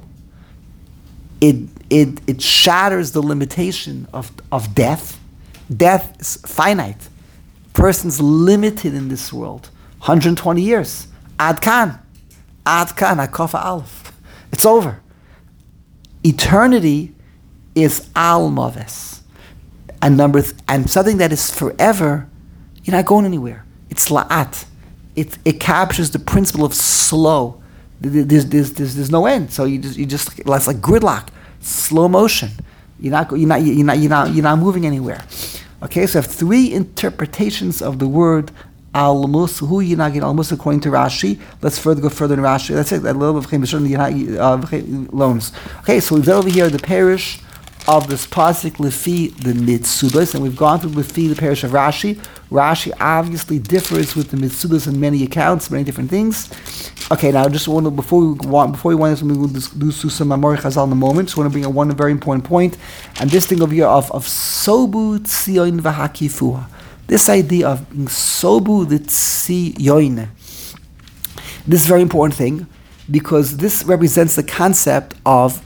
[SPEAKER 1] it shatters the limitation of death. Death is finite. Person's limited in this world. 120 years. Ad kan, Hakofa Aleph. It's over. Eternity is Al Maves. And and something that is forever, you're not going anywhere. It's La'at. It captures the principle of slow. There's no end. So you just it's like gridlock, slow motion. You're not moving anywhere. Okay, so I have three interpretations of the word al-mus, hu yinagin al-mus according to Rashi. Let's go further in Rashi. That's it. A little bit loans. Okay, so we've done over here the parish of this pasuk lefi the mitzudos, and we've gone through lefi the parish of Rashi. Rashi obviously differs with the mitzudos in many accounts, many different things. Okay, now just want to before we want to do some Mamori Chazal in a moment. Just want to bring up one very important point, and this thing over here of sobu tzion v'hakifuha. This idea of being sobu the tzion. This is a very important thing because this represents the concept of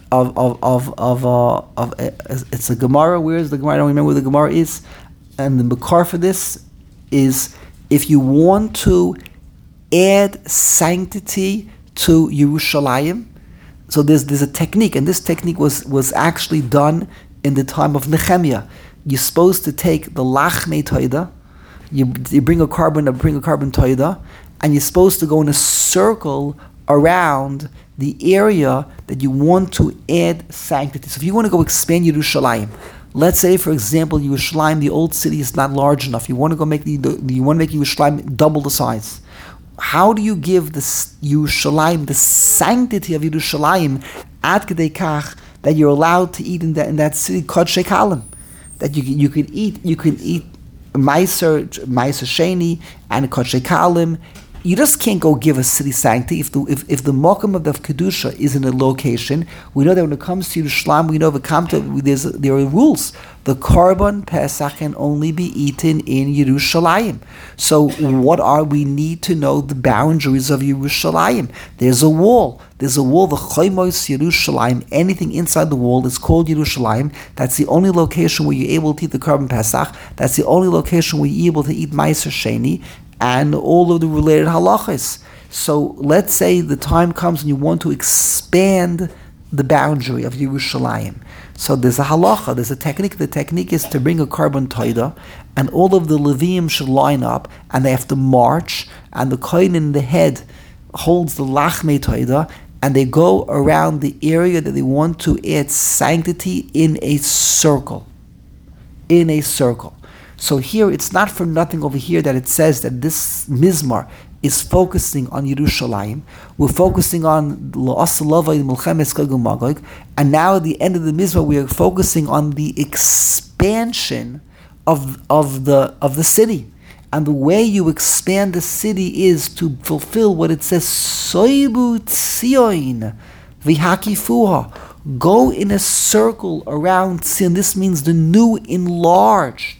[SPEAKER 1] it's a Gemara. Where is the Gemara? I don't remember where the Gemara is, and the makar for this is if you want to add sanctity to Yerushalayim. So there's a technique, and this technique was actually done in the time of Nehemiah. You're supposed to take the lachmei toida, you bring a carbon toida, and you're supposed to go in a circle around the area that you want to add sanctity. So if you want to go expand Yerushalayim, let's say, for example, Yerushalayim, the old city is not large enough. You want to make Yerushalayim double the size. How do you give the Yerushalayim, the sanctity of Yerushalayim, ad kedei kach, that you're allowed to eat in that city, Kodshei Kalim, that you can eat Meiser Sheni and Kodshei Kalim. You just can't go give a city sanctity if the Mokum of the Kedusha is in a location. We know that when it comes to Yerushalayim, we know there are rules. The Korban Pesach can only be eaten in Yerushalayim. So we need to know the boundaries of Yerushalayim. There's a wall. The Choymos Yerushalayim. Anything inside the wall is called Yerushalayim. That's the only location where you're able to eat the Korban Pesach. That's the only location where you're able to eat Meiser Sheni and all of the related halachas. So let's say the time comes and you want to expand the boundary of Yerushalayim. So there's a halacha, there's a technique. The technique is to bring a carbon toida, and all of the Leviim should line up, and they have to march, and the kohen in the head holds the lachmei toida, and they go around the area that they want to add sanctity in a circle. So here, it's not for nothing over here that it says that this mizmar is focusing on Yerushalayim. We're focusing on La'asalavay Mulchemes Gog Magog, and now at the end of the mizmar, we are focusing on the expansion of the city. And the way you expand the city is to fulfill what it says, Soibu Tzion V'hakifuha. Go in a circle around Tzion. This means the new enlarged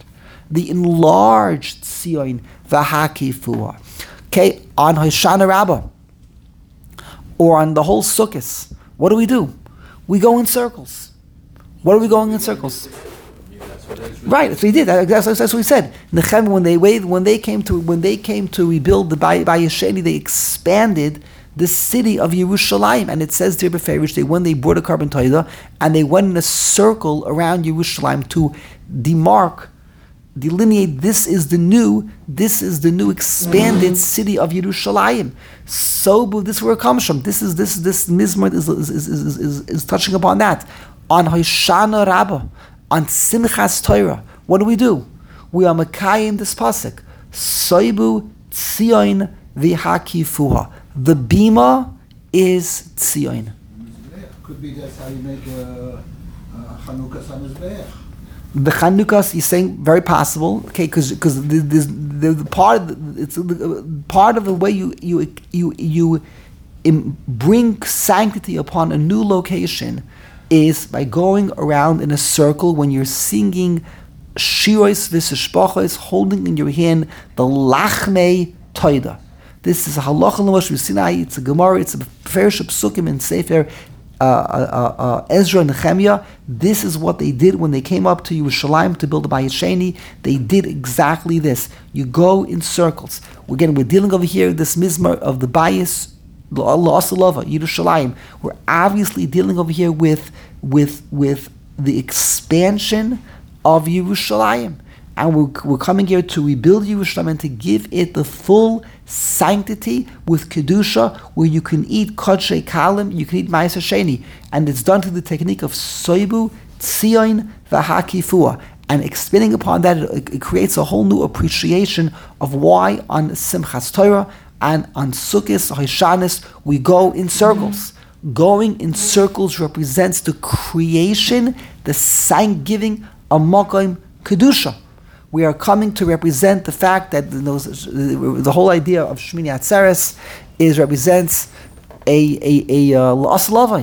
[SPEAKER 1] Tzion V'hakifuha. Okay, on Hoshana Rabbah, or on the whole Sukkot, what do? We go in circles. What are we going in circles? Right, that's what he did. That's what he said. Nehemiah, when they came to rebuild the Bayis Sheni, they expanded the city of Yerushalayim, and it says there beferish when they brought a carbon toida and they went in a circle around Yerushalayim to delineate this is the new expanded city of Yerushalayim. So this is where it comes from. This mizmor is touching upon that. On Hoshana Rabbah, on Simchas Torah, what do? We are Makayim this pasuk. Soibu Tzion V'hakifuha. The bima is Tzion.
[SPEAKER 3] Could be that's how you make Chanukah Samizbeach.
[SPEAKER 1] The Chanukas, you're saying very possible, okay? Because the part of the way you bring sanctity upon a new location is by going around in a circle when you're singing shiros v'sishpachos, holding in your hand the lachmei toida. This is a halacha l'moshe Sinai. It's a Gemara. It's a Ferish Psukim in Sefer Ezra and Nehemiah, this is what they did when they came up to Yerushalayim to build the Bayit Sheni. They did exactly this. You go in circles. Again, we're dealing over here this mizmar of the Bayis L'Asalava, Yerushalayim. We're obviously dealing over here with the expansion of Yerushalayim. And we're coming here to rebuild Yerushalayim and to give it the full sanctity with Kedusha, where you can eat Kodshe Kalim, you can eat Ma'aser Sheni. And it's done through the technique of Soibu, Tzion, V'Hakifua. And expanding upon that, it creates a whole new appreciation of why on Simchas Torah and on Sukkot, Hoshanis, we go in circles. Going in circles represents the creation, the thanksgiving of Makom Kedusha. We are coming to represent the fact that the whole idea of Shmini Atzeres represents a L'as Lavai.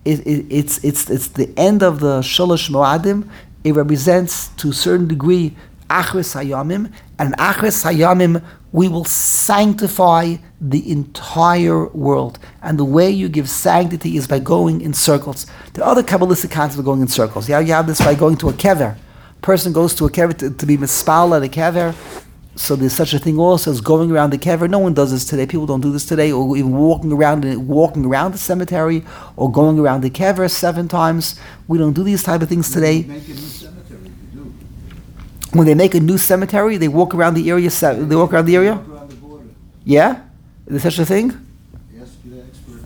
[SPEAKER 1] It's the end of the Shalosh Moadim. It represents to a certain degree Achris Hayamim, and Achris Hayamim we will sanctify the entire world. And the way you give sanctity is by going in circles. There are other Kabbalistic concepts of going in circles. You have this by going to a kever. Person goes to a kever to be mispal at a kever. So there's such a thing also as going around the kever. No one does this today. People don't do this today. Or even walking around the cemetery or going around the kever 7 times. We don't do these type of things today.
[SPEAKER 3] Make a new cemetery, you do.
[SPEAKER 1] When they make a new cemetery, they walk around the area. They walk around the area.
[SPEAKER 3] Walk around the border.
[SPEAKER 1] Yeah, is there such a thing?
[SPEAKER 3] Yes, be the expert.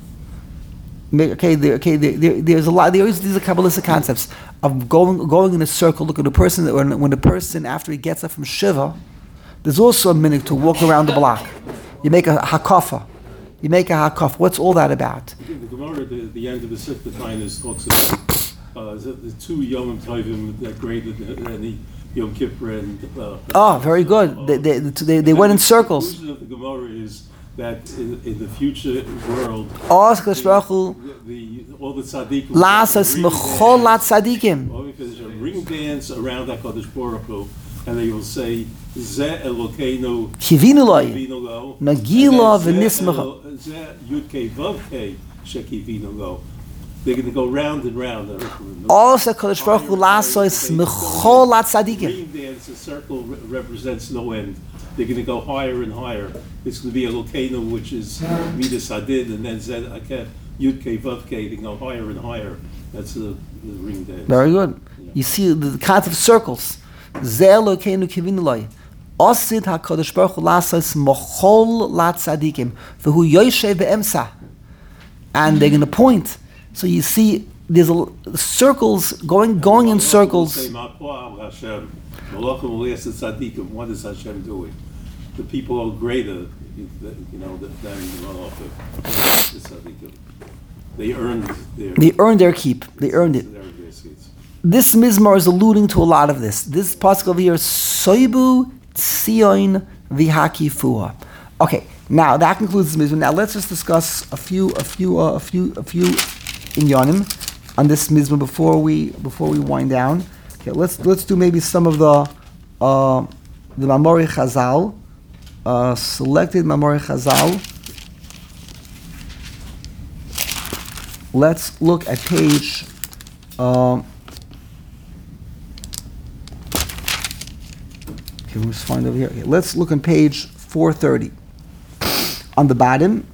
[SPEAKER 1] There's a lot. These are Kabbalistic concepts of going in a circle. Look at the person. When the person after he gets up from Shiva, there's also a minute to walk around the block. You make a hakafa. What's all that about?
[SPEAKER 4] The Gemara at the end of the Sifta Tainis talks about the 2 Yom Tovim that graded any Yom Kippur and.
[SPEAKER 1] Very good. They went in circles.
[SPEAKER 4] The conclusion of the Gemara is that in the future world,
[SPEAKER 1] all the
[SPEAKER 4] tzaddikim
[SPEAKER 1] lasas mecholat tzaddikim.
[SPEAKER 4] There's a ring dance around HaKadosh Baruch Hu, and they will say Ze Elokeinu
[SPEAKER 1] Kivinu loy
[SPEAKER 4] Kivinu lo,
[SPEAKER 1] Nagila
[SPEAKER 4] and then
[SPEAKER 1] v'nismecha.
[SPEAKER 4] Ze Yudkei Vavkei Shekivinu lo. They're going to go round and round.
[SPEAKER 1] All the Kadosh Baruch Hu lasas mecholat tzaddikim.
[SPEAKER 4] Ring dance, a circle represents no end. They're going to go higher and higher. It's going to be a Elokeinu, which is Midas Hadid, and then Zed Akeh, Yudkei Vavkei. They go higher and higher. That's the ring dance.
[SPEAKER 1] Very good.
[SPEAKER 4] Yeah.
[SPEAKER 1] You see the concept of circles. Ze Elokeinu kivinu loy. Osid HaKadosh Baruch Hu lasas mechol lat tzaddikim. V'hu yoshev be'emsa. And they're going to point. So you see, there's circles going in circles.
[SPEAKER 4] What is Hashem doing? The people are greater, than the Malachim. The tzaddikim. They earned their keep.
[SPEAKER 1] They earned it. This mizmar is alluding to a lot of this. This pasuk over here is Soibu Tzion V'Hakifua. Okay, now that concludes the mizmar. Now let's just discuss a few inyanim on this mizmar before we wind down. Okay, let's do maybe some of the Mamori Chazal, selected Mamori Chazal. Let's look at page. We'll just find over here. Okay, let's look on page 430. On the bottom,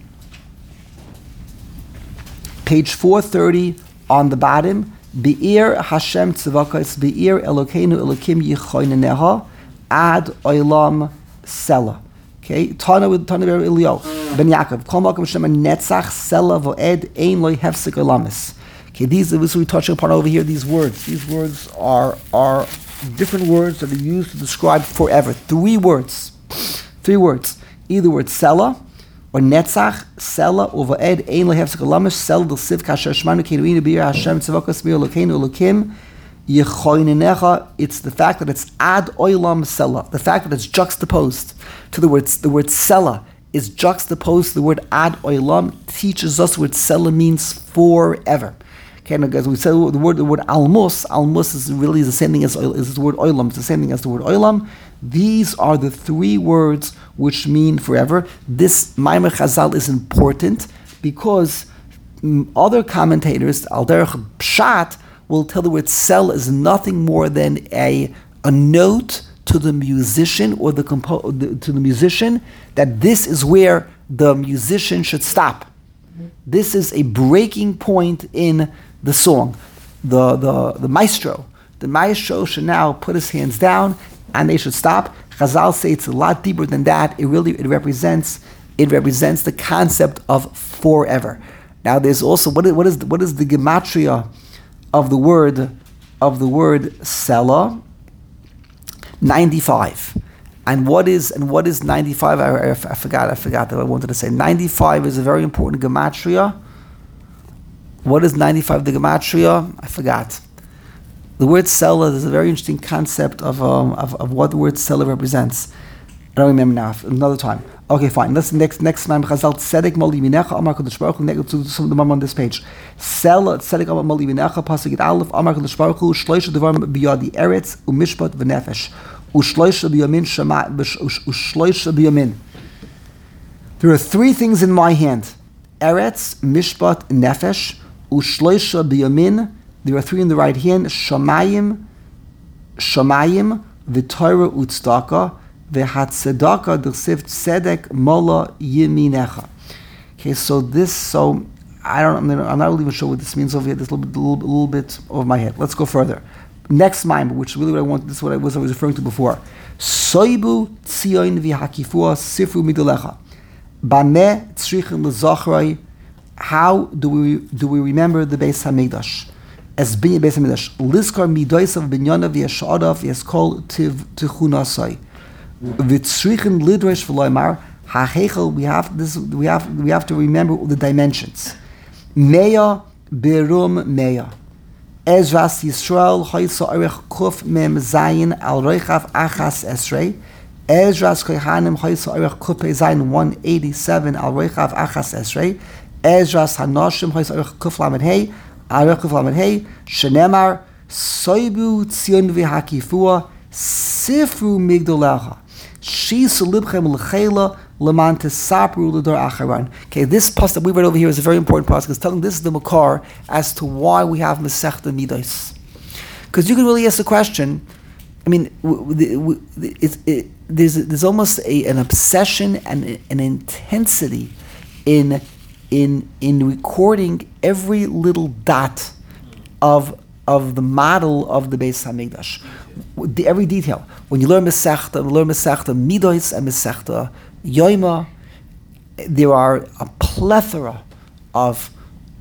[SPEAKER 1] page 430 on the bottom, Be'ir Hashem Tzivakos Be'ir Elokeinu Elokim Yichoineneha Ad Oilam Sela. Okay, Tana Eliyahu Ben Yaakov Kol Makom Shem Netzach Sela Voed Ein Loi Hefsek Olamis. Okay, this is we touching upon over here. These words are different words that are used to describe forever. 3 words. Either word Sela or Netzach, Sela, or Va'ed, Ein Lehefsek Olamish, Sela, Del Siv, Kasher Shmanu, Keinu, Be'ir, Hashem, Tzivakos, Be'ir, Elokeinu, Elokim, Yechoinenecha. It's the fact that it's Ad Oilam Sela, the fact that it's juxtaposed to the word Sela is juxtaposed to the word Ad Oilam, teaches us what Sela means forever. Okay, now guys, we said the word almus is really the same thing as the word oilam. It's the same thing as the word oilam. These are the 3 words which mean forever. This Maimer Chazal is important because other commentators, Al Derech Pshat, will tell the word sel is nothing more than a note to the musician or to the musician that this is where the musician should stop. This is a breaking point in the song. The maestro should now put his hands down and they should stop. Chazal say it's a lot deeper than that. It represents the concept of forever. Now there's also what is the gematria of the word Sela? 95. And what is 95? I forgot that I wanted to say. 95 is a very important gematria. What is 95 the gematria? I forgot. The word Sela is a very interesting concept of what the word Sela represents. I don't remember now. Another time. Okay, fine. Let's next time. Chazal tzedek mali minecha amar kadosh baruch hu. To some of the mom on this page. Sela tzedek mali minecha pasuk it aleph amar kadosh baruch hu shloisha devarim biyadi eretz umishpat v'nefesh ushloisha biyamin shema ushloisha biyamin. There are three things in my hand: eretz, mishpat, nefesh. Ushloisha biyamin. There are three in the right hand: shamayim, v'torah u'tzedakah. V'hatzedakah d'chsev tzedek mola yiminecha. Okay, so I'm not really even sure what this means over here. This is a little bit over my head. Let's go further. Next mime, which really what I want. This is what I was referring to before. Soibu tzion v'hakifua sifru midalecha. Bameh tzrichen l'zachrei. How do we remember the Beis Hamikdash? As being Beis Hamikdash, liskar midoisav binyana v'yashadav v'yaskol tichunasai. V'tzrichen lidresh v'loymar ha'hechel. We have to remember the dimensions. Meya berum meya. Ezras Yisrael Hoysa Arech Kuf Mem Zayin Al Reichav Achas Esrei. Ezras Kohanim Hoysa Arech Kuf Zayin 187 Al Reichav Achas Esrei. Ezras Hanoshim Hoysa Arech Kuf Lamed Hey Arech Kuf Lamed Hey Shenemar Soibu Tzion V'Hakifua Sifru Migdolecha Shisu Libchem L'Chela Leman Tesapru L'Dor Acharon. Okay, this pasuk that we read over here is a very important pasuk. It's telling this is the makar as to why we have Masechta Midos. Because you can really ask the question. I mean, there's almost an obsession and an intensity in recording every little dot of the model of the Beis Hamikdash. Every detail. When you learn Masechta Midos and Masechta Yoima, there are a plethora of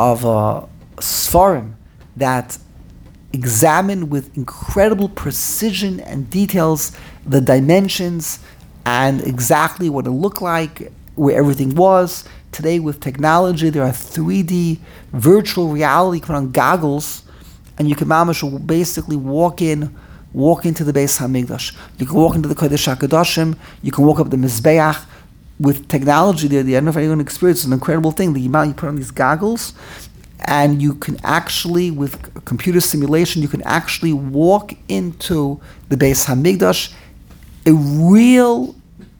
[SPEAKER 1] Sfarim that examine with incredible precision and details the dimensions and exactly what it looked like, where everything was. Today with technology, there are 3D virtual reality, you can put on goggles, and you can basically walk into the Beis Hamikdash. You can walk into the Kodesh HaKadoshim. You can walk up the Mizbeach. With technology, I don't know if anyone experienced an incredible thing. The amount you put on these goggles, and you can actually, with computer simulation, you can actually walk into the Beis Hamikdash, a real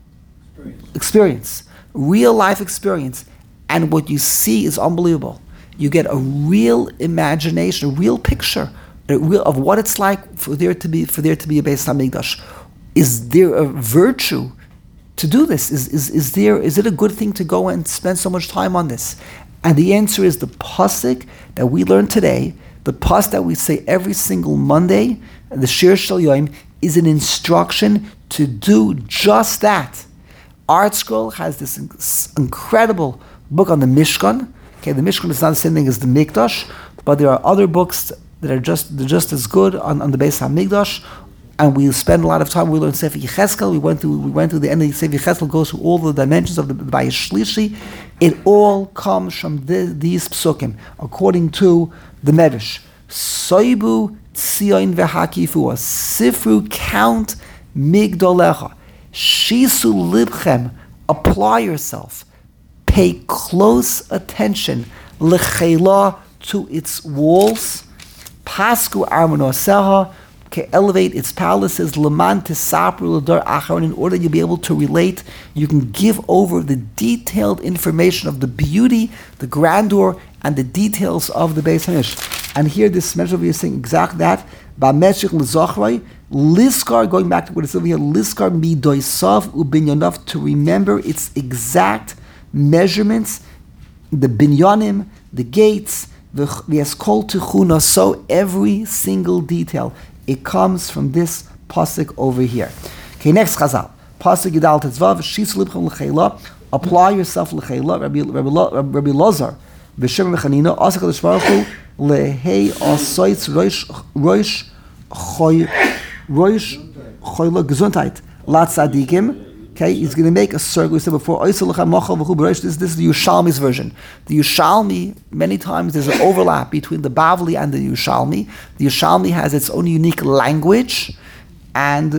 [SPEAKER 1] experience, real life experience, and what you see is unbelievable. You get a real imagination, a real picture, of what it's like for there to be a Beis Hamikdash. Is there a virtue to do this? Is it a good thing to go and spend so much time on this? And the answer is the pasuk that we learned today, the pasuk that we say every single Monday, the Shir Shel Yom, is an instruction to do just that. Art Scroll has this incredible book on the Mishkan. Okay, the Mishkan is not the same thing as the Mikdash, but there are other books that are just as good on the Beis Hamikdash. And we spend a lot of time. We learn Sefer Yecheskel. We went to the end of the Sefer Yecheskel. Goes through all the dimensions of the Bayis Shlishi. It all comes from these psukim, according to the Medrash. Soibu tzion v'hakifua sifru count migdolecha shisu libchem. Apply yourself. Pay close attention lechela to its walls. Pasku armonoseha. elevate its palaces, Laman Tisapru L'dar Acharon, in order you'll be able to relate, you can give over the detailed information of the beauty, the grandeur, and the details of the Beis Hamish. And here this Medrash is saying exactly that. Ba'meshich l'zachrei, Liskar, going back to what it's over here, Liskar midoisav ubinyonav, to remember its exact measurements, the binyanim, the gates, the eskol tichuna, so every single detail. It comes from this pasuk over here. Okay, next chazal. Pasuk Yidal Tetzvav, Shis libchem l'chayla, apply yourself l'chayla, Rabbi Lazar, B'Shem Mechanina, Asa Kadosh Baruch Hu, lehei asoitz roish choyla gesundheit, lat tzadikim. Okay, he's going to make a circle. We said before, this is the Yerushalmi's version. The Yerushalmi, many times there's an overlap between the Bavli and the Yerushalmi. The Yerushalmi has its own unique language, and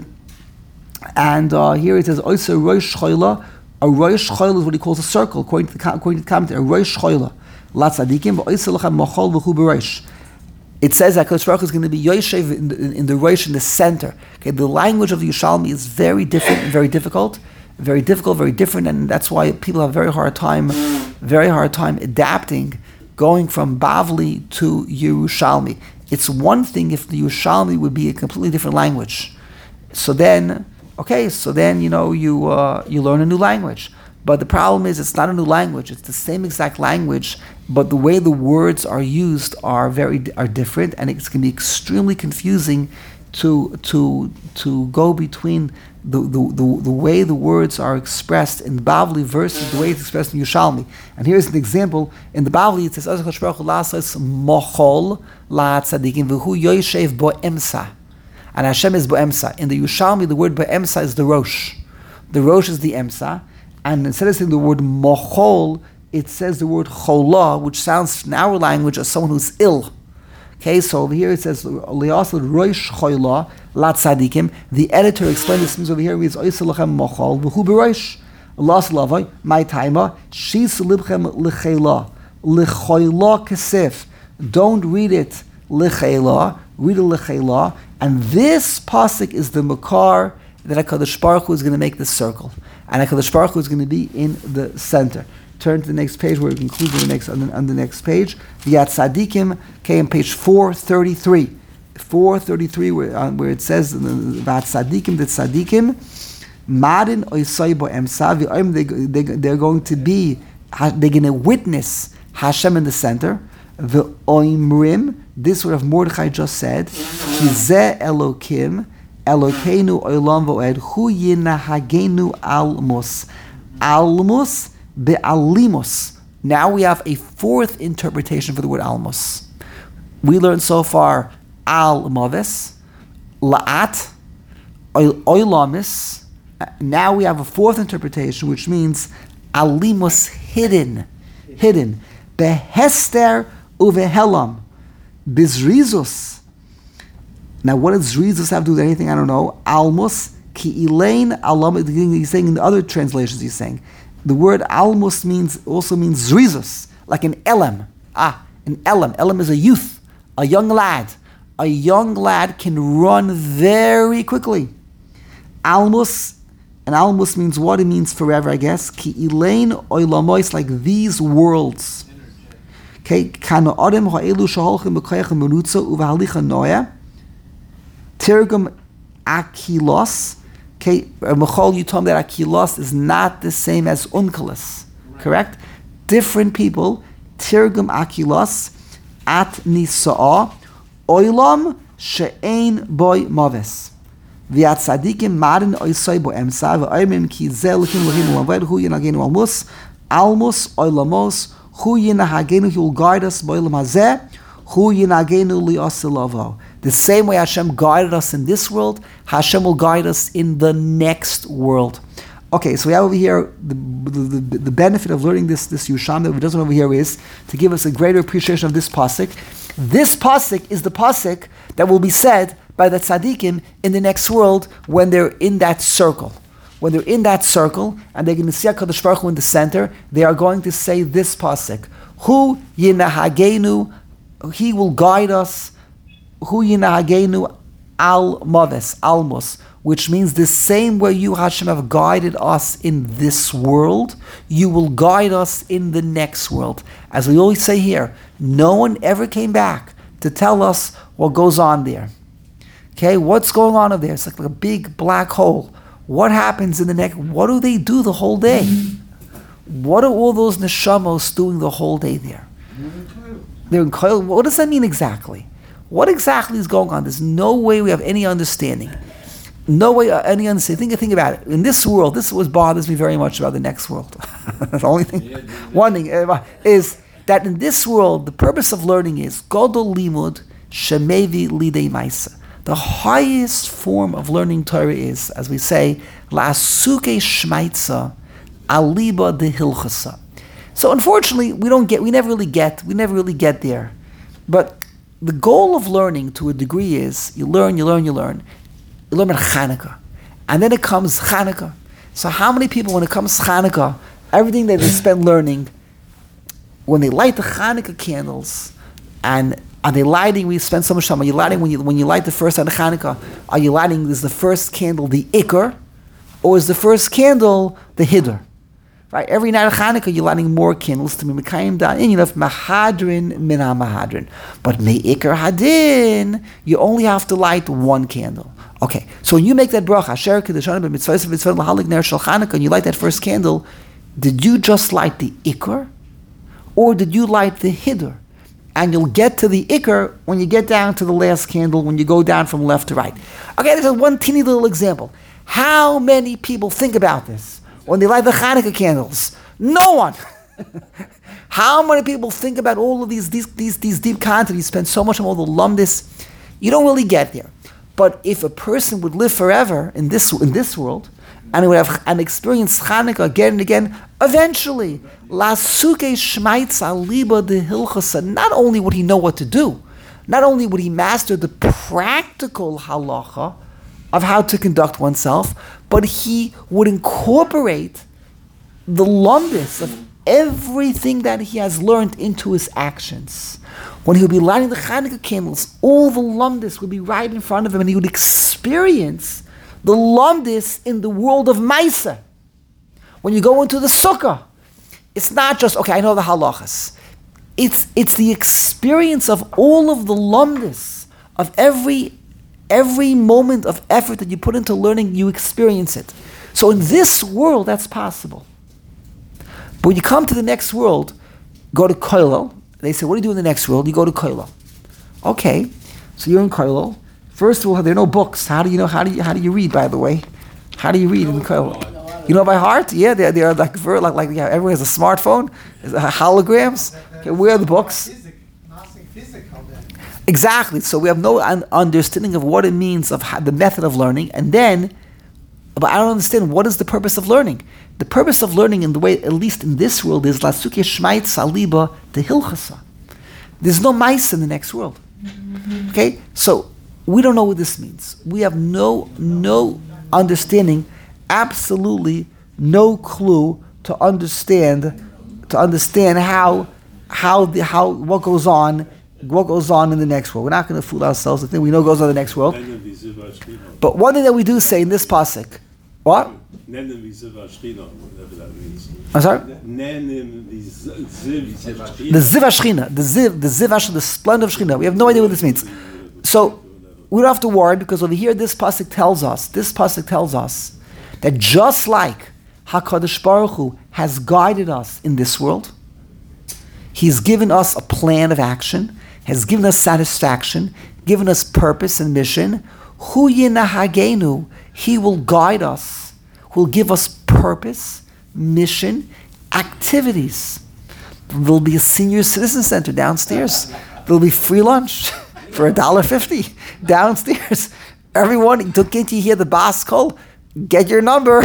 [SPEAKER 1] here it says, Oysa Rosh Choyla. A Rosh Choyla is what he calls a circle, according to the commentary. A Rosh Choyla. Lat tzadikim, v'oysa lecha mochol v'chu b'rosh. It says that Kodesh Baruch Hu is going to be Yoshev in the Rosh, in the center. Okay, the language of the Yerushalmi is very different and very difficult, very different, and that's why people have a very hard time adapting, going from Bavli to Yerushalmi. It's one thing if the Yerushalmi would be a completely different language. So then you learn a new language. But the problem is, it's not a new language. It's the same exact language, but the way the words are used are different, and it's going to be extremely confusing to go between the way the words are expressed in Bavli versus the way it's expressed in Yerushalmi. And here's an example. In the Bavli, it says, mochol la tzadikim v'hu yoshev bo emsa. And Hashem is bo emsa. In the Yerushalmi, the word bo emsa is the Rosh. The Rosh is the emsa. And instead of saying the word mochol, it says the word chola, which sounds in our language as someone who's ill. Okay, so over here it says liasel roish chola la tzadikim. The editor explained this over here. It means oisel lachem mochol v'hu b'roish. Las lavai my taima shis libchem lechela lechoila kesef. Don't read it lechela. Read it lechela. And this pasuk is the makar that HaKadosh Baruch Hu is going to make this circle. And HaKadosh Baruch Hu is going to be in the center. Turn to the next page where we conclude on the next page. V'yat tzadikim, okay, on page 433. 433, where it says, V'yat tzadikim, the tzadikim, Madin oisai bo emsa, they're going to witness Hashem in the center. V'oimrim, this what Mordechai just said, Kizeh Elokim, Elokeinu olam voed hu yinahagenu almus. Almus be'alimus. Now we have a fourth interpretation for the word almus. We learned so far al moves, la'at, oilamis. Now we have a fourth interpretation, which means alimus, hidden. Behester uvehelam, bizrizus. Now, what does Zrizus have to do with anything? I don't know. Almus, ki elaine alam. He's saying in the other translations, he's saying the word almus also means Zrizus, like an elam. An elam. Elam is a youth, a young lad. A young lad can run very quickly. Almus, and almus means what? It means forever, I guess. Ki elaine oilamois, like these worlds. Okay, kana adam ha'elu shaholchim b'koyach menutza uvahalicha noya. Tirgum akilos. Okay, Michal, you told me that akilos is not the same as unkelos, correct? Different people. Tirgum akilos at nisa'a oilam she'ein boy maves. V'yat tzadikim marin oisai bo emsa v'ayimim ki zel kim l'him l'aved hu yinagenu almus oilamos hu yinahagenu. He will guide us bo ilam hazeh hu yinagenu li'asilavo. The same way Hashem guided us in this world, Hashem will guide us in the next world. Okay, so we have over here the benefit of learning this Yerushalmi that we doesn't over here is to give us a greater appreciation of this pasuk. This pasuk is the pasuk that will be said by the tzaddikim in the next world when they're in that circle. When they're in that circle and they're going to see HaKadosh Baruch Hu in the center, they are going to say this pasuk: Hu yinahagenu, he will guide us. Hu yinahagenu al maves, almos, which means the same way you, Hashem, have guided us in this world, you will guide us in the next world. As we always say here, no one ever came back to tell us what goes on there. Okay, what's going on over there? It's like a big black hole. What happens in the next? What do they do the whole day? What are all those neshamos doing the whole day there? They're in koil. What does that mean exactly? What exactly is going on? There's no way we have any understanding. No way any understanding. Think about it. In this world, this is what bothers me very much about the next world. The only thing, one thing is that in this world, the purpose of learning is Godol Limud Shemevi Lidei Maisa. The highest form of learning Torah is, as we say, La'asuke Shmaitza Aliba de Hilchasa. So unfortunately, we never really get there. But the goal of learning to a degree is you learn at Chanukah. And then it comes Chanukah. So how many people, when it comes Chanukah, everything that they spend learning, when they light the Chanukah candles, and are they lighting, we spend so much time, are you lighting, when you light the first on the Chanukah, are you lighting, is the first candle the Ikar, or is the first candle the Hiddur? Right? Every night of Chanukah, you're lighting more candles to be Mekayim down. And you have Mahadrin min ha-Mahadrin. But Me'ikar Hadin, you only have to light one candle. Okay, so when you make that bracha, Asher Kedeshanu b'mitzvahs v'mitzvah l'halik ner shel Chanukah, and you light that first candle, did you just light the Ikar? Or did you light the Hiddur? And you'll get to the Ikar when you get down to the last candle, when you go down from left to right. Okay, this is one teeny little example. How many people think about this when they light the Chanukah candles? No one. How many people think about all of these deep content? You spend so much on all the lumdis. You don't really get there. But if a person would live forever in this world, and would have an experience Chanukah again and again, eventually, La'asuke Shmaitza Liba de Hilchasa, not only would he know what to do, not only would he master the practical halacha of how to conduct oneself, but he would incorporate the lumdis of everything that he has learned into his actions. When he would be lighting the Chanukah candles, all the lumdis would be right in front of him, and he would experience the lumdis in the world of Maisa. When you go into the sukkah, it's not just, okay, I know the halachas. It's the experience of all of the lumdis, of every moment of effort that you put into learning, you experience it. So in this world, that's possible. But when you come to the next world, go to Koilel. They say, what do you do in the next world? You go to Koilel. Okay, so you're in Koilel. First of all, there are no books. How do you know? How do you read? By the way, how do you read in the Koilel? You know by heart? Yeah, they are like yeah. Everyone has a smartphone, holograms. Okay, where are the books? Exactly. So we have no understanding of what it means, of the method of learning, and then, but I don't understand what is the purpose of learning. The purpose of learning, in the way, at least in this world, is La'asuke Shmaitza Liba de Hilchasa. There's no mice in the next world. Okay, so we don't know what this means. We have no understanding, absolutely no clue to understand how what goes on in the next world. We're not going to fool ourselves. The thing we know goes on in the next world. But one thing that we do say in this pasuk, what? I'm sorry? The Ziv HaShechina, the Ziv, the splendor of Shechina. We have no idea what this means. So we don't have to worry, because over here this pasuk tells us that just like HaKadosh Baruch Hu has guided us in this world, He's given us a plan of action, has given us satisfaction, given us purpose and mission. Hu Yinahagenu, He will guide us, will give us purpose, mission, activities. There'll be a senior citizen center downstairs. There'll be free lunch for $1.50 downstairs. Everyone, can't you hear the boss call? Get your number.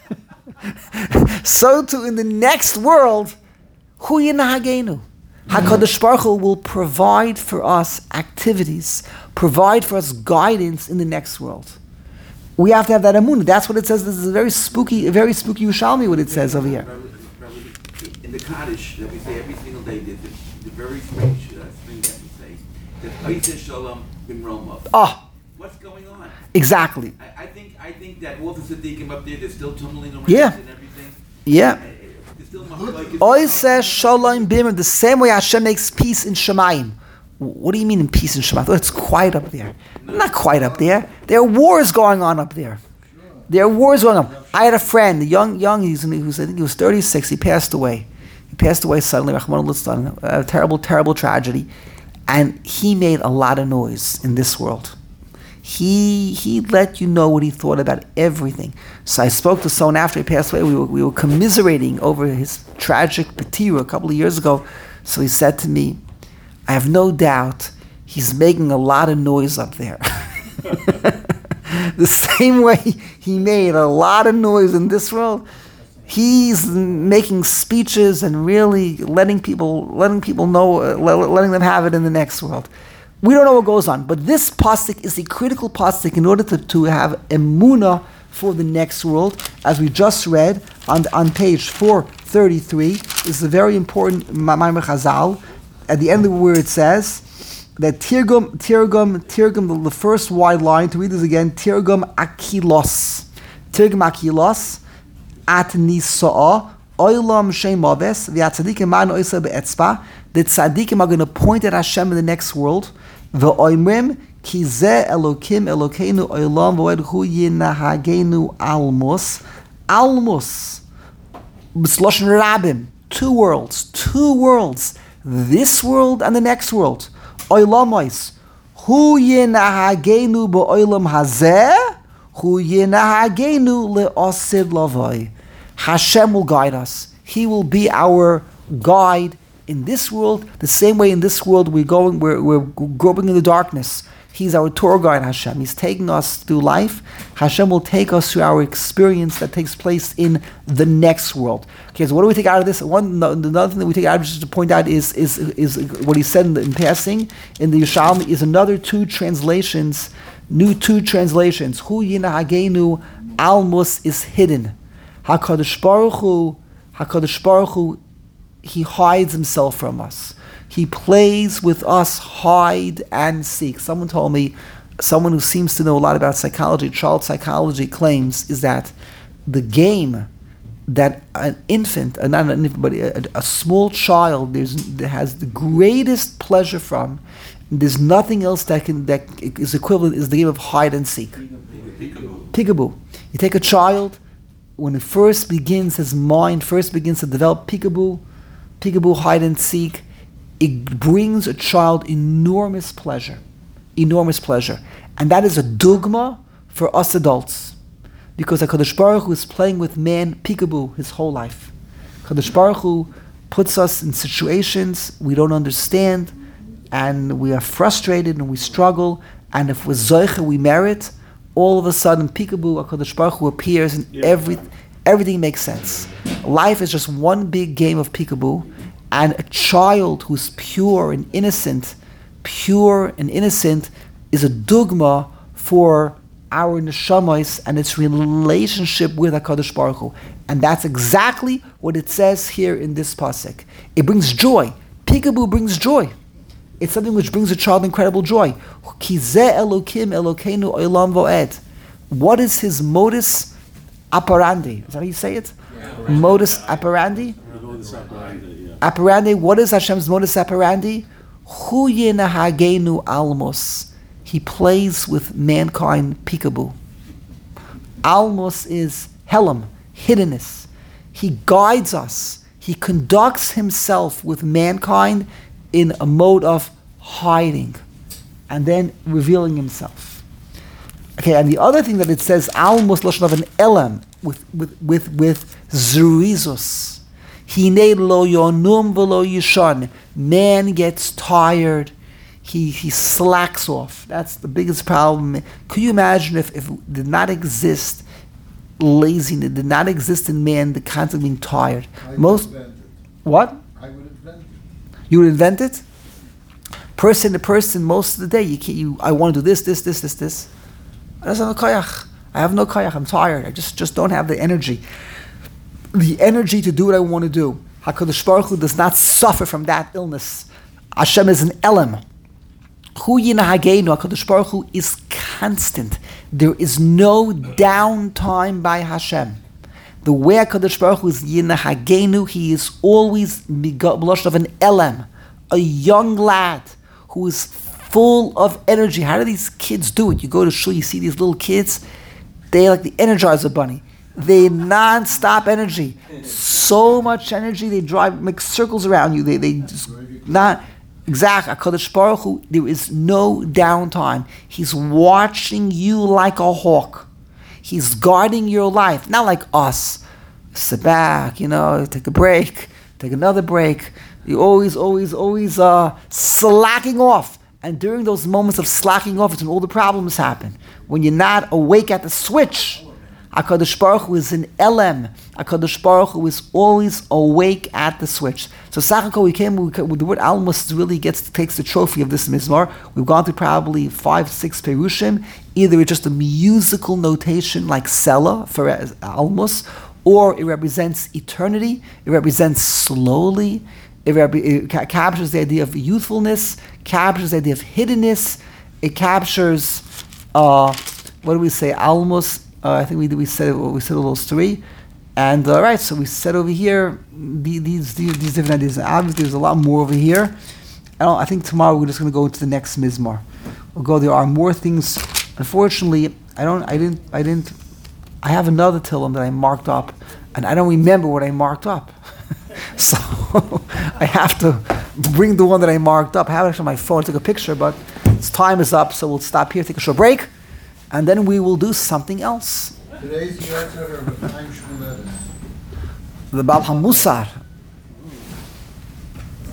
[SPEAKER 1] So too in the next world, Hu Yinahagenu, HaKadosh Baruch Hu will provide for us activities, provide for us guidance in the next world. We have to have that emunah. That's what it says. This is a very spooky Yerushalmi, what it says over here.
[SPEAKER 5] In the Kaddish that we say every single day, there's the very strange thing that we say, that Oiseh Shalom bin Roma. What's going on?
[SPEAKER 1] Exactly.
[SPEAKER 5] I think that all the Siddiqim up there, they're still tumbling around
[SPEAKER 1] Yeah.
[SPEAKER 5] and everything.
[SPEAKER 1] Yeah.
[SPEAKER 5] They're still like
[SPEAKER 1] Oy says Shalom Bimim, the same way Hashem makes peace in Shemayim. What do you mean in peace in Shemayim? Oh, it's quiet up there. Not quite up there. There are wars going on up there. There are wars going on. I had a friend, young, I think he was 36, he passed away. He passed away suddenly, Rahman al-Istan, a terrible, terrible tragedy. And he made a lot of noise in this world. He let you know what he thought about everything. So I spoke to someone after he passed away. We were commiserating over his tragic patira a couple of years ago. So he said to me, I have no doubt he's making a lot of noise up there. The same way he made a lot of noise in this world, he's making speeches and really letting people know, letting them have it in the next world. We don't know what goes on, but this pasuk is a critical pasuk in order to have emunah for the next world, as we just read on page 433. This is a very important Ma'amar Chazal. At the end of where it says that Tirgum, the first wide line, to read this again, Tirgum Akilos, at Nisa'a, Oilam Shem Maves, the Tzadikim Man Oisa Be'etzpa, the Tzadikim are going to point at Hashem in the next world, V'oimrim, Ki Ze Elokim Elokeinu Oilam V'oed Hu Yinahagenu Almus, B'Sloshen Rabim, two worlds, this world and the next world. Oilamois, Hu Yinahagenu B'Oilam Hazeh, Hu Yinahagenu Le'osid Lavoi. Hashem will guide us. He will be our guide in this world, the same way in this world we're groping in the darkness. He's our tour guide, Hashem. He's taking us through life. Hashem will take us through our experience that takes place in the next world. Okay, so what do we take out of this? Another thing that we take out of this, just to point out, is what he said in passing in the Yushalmi is another new two translations. Hu Yinahagenu Almus is hidden. HaKadosh Baruch Hu, He hides Himself from us. He plays with us, hide and seek. Someone told me, someone who seems to know a lot about psychology, child psychology, claims is that the game that an infant, not an infant, but a small child that has the greatest pleasure from, there's nothing else that is equivalent, is the game of hide and seek. Peekaboo. You take a child, when it first begins, his mind first begins to develop peekaboo, hide and seek, it brings a child enormous pleasure. And that is a dogma for us adults. Because HaKadosh Baruch Hu is playing with man peekaboo his whole life. HaKadosh Baruch Hu puts us in situations we don't understand, and we are frustrated and we struggle, and if we're zoiche, we merit, all of a sudden peekaboo, HaKadosh Baruch Hu appears and everything makes sense. Life is just one big game of peekaboo, and a child who's pure and innocent is a dogma for our neshamas and its relationship with HaKadosh Baruch Hu. And that's exactly what it says here in this pasuk. It brings joy. Peekaboo brings joy. It's something which brings a child incredible joy. Ki Zeh Elokim Elokeinu Olam Voed. What is his modus operandi? Is that how you say it? Yeah. Modus operandi? Operandi, what is Hashem's modus operandi? Hu Yinahagenu Almos. He plays with mankind peekaboo. Almos is helam, hiddenness. He guides us. He conducts himself with mankind in a mode of hiding and then revealing himself. Okay, and the other thing that it says, Almos lashon of an elam, with zurizus. Hinei lo yonum v'lo yishon. Man gets tired. He slacks off. That's the biggest problem. Could you imagine if it did not exist laziness, did not exist in man, the concept of being tired? What?
[SPEAKER 3] I would invent it.
[SPEAKER 1] You would invent it? Person to person, most of the day, I want to do this. I don't have no koyach. I'm tired. I just don't have the energy. The energy to do what I want to do. HaKadosh Baruch Hu does not suffer from that illness. Hashem is an elam. Hu Yinahagenu, HaKadosh Baruch Hu is constant. There is no downtime by Hashem. The way HaKadosh Baruch Hu is Yinahagenu, he is always blush of an Elam, a young lad who is full of energy. How do these kids do it? You go to shul, you see these little kids, they're like the Energizer Bunny. They non-stop energy. So much energy, they make circles around you. They just not exactly. HaKadosh Baruch Hu, there is no downtime. He's watching you like a hawk. He's guarding your life, not like us. Sit back, take a break, take another break. You're always slacking off. And during those moments of slacking off, it's when all the problems happen. When you're not awake at the switch, HaKadosh Baruch Hu is an Elem. HaKadosh Baruch Hu is always awake at the switch. So Sachako, we came with the word Almos really takes the trophy of this Mizmor. We've gone through probably 5-6 Perushim. Either it's just a musical notation like Sela for Almos, or it represents eternity, it represents slowly, it captures the idea of youthfulness, captures the idea of hiddenness, it captures, what do we say, Almos, I think we said all those three. And right, so we said over here these different ideas. Obviously, there's a lot more over here. I think tomorrow we're just going to go into the next Mizmor. We'll go. There are more things. Unfortunately, I have another Tillim that I marked up, and I don't remember what I marked up. So I have to bring the one that I marked up. I have it actually on my phone. I took a picture, but its time is up, so we'll stop here, take a short break, and then we will do something else.
[SPEAKER 3] Today's Yotzer of Chaim Shmulevitz.
[SPEAKER 1] The Baal HaMusar.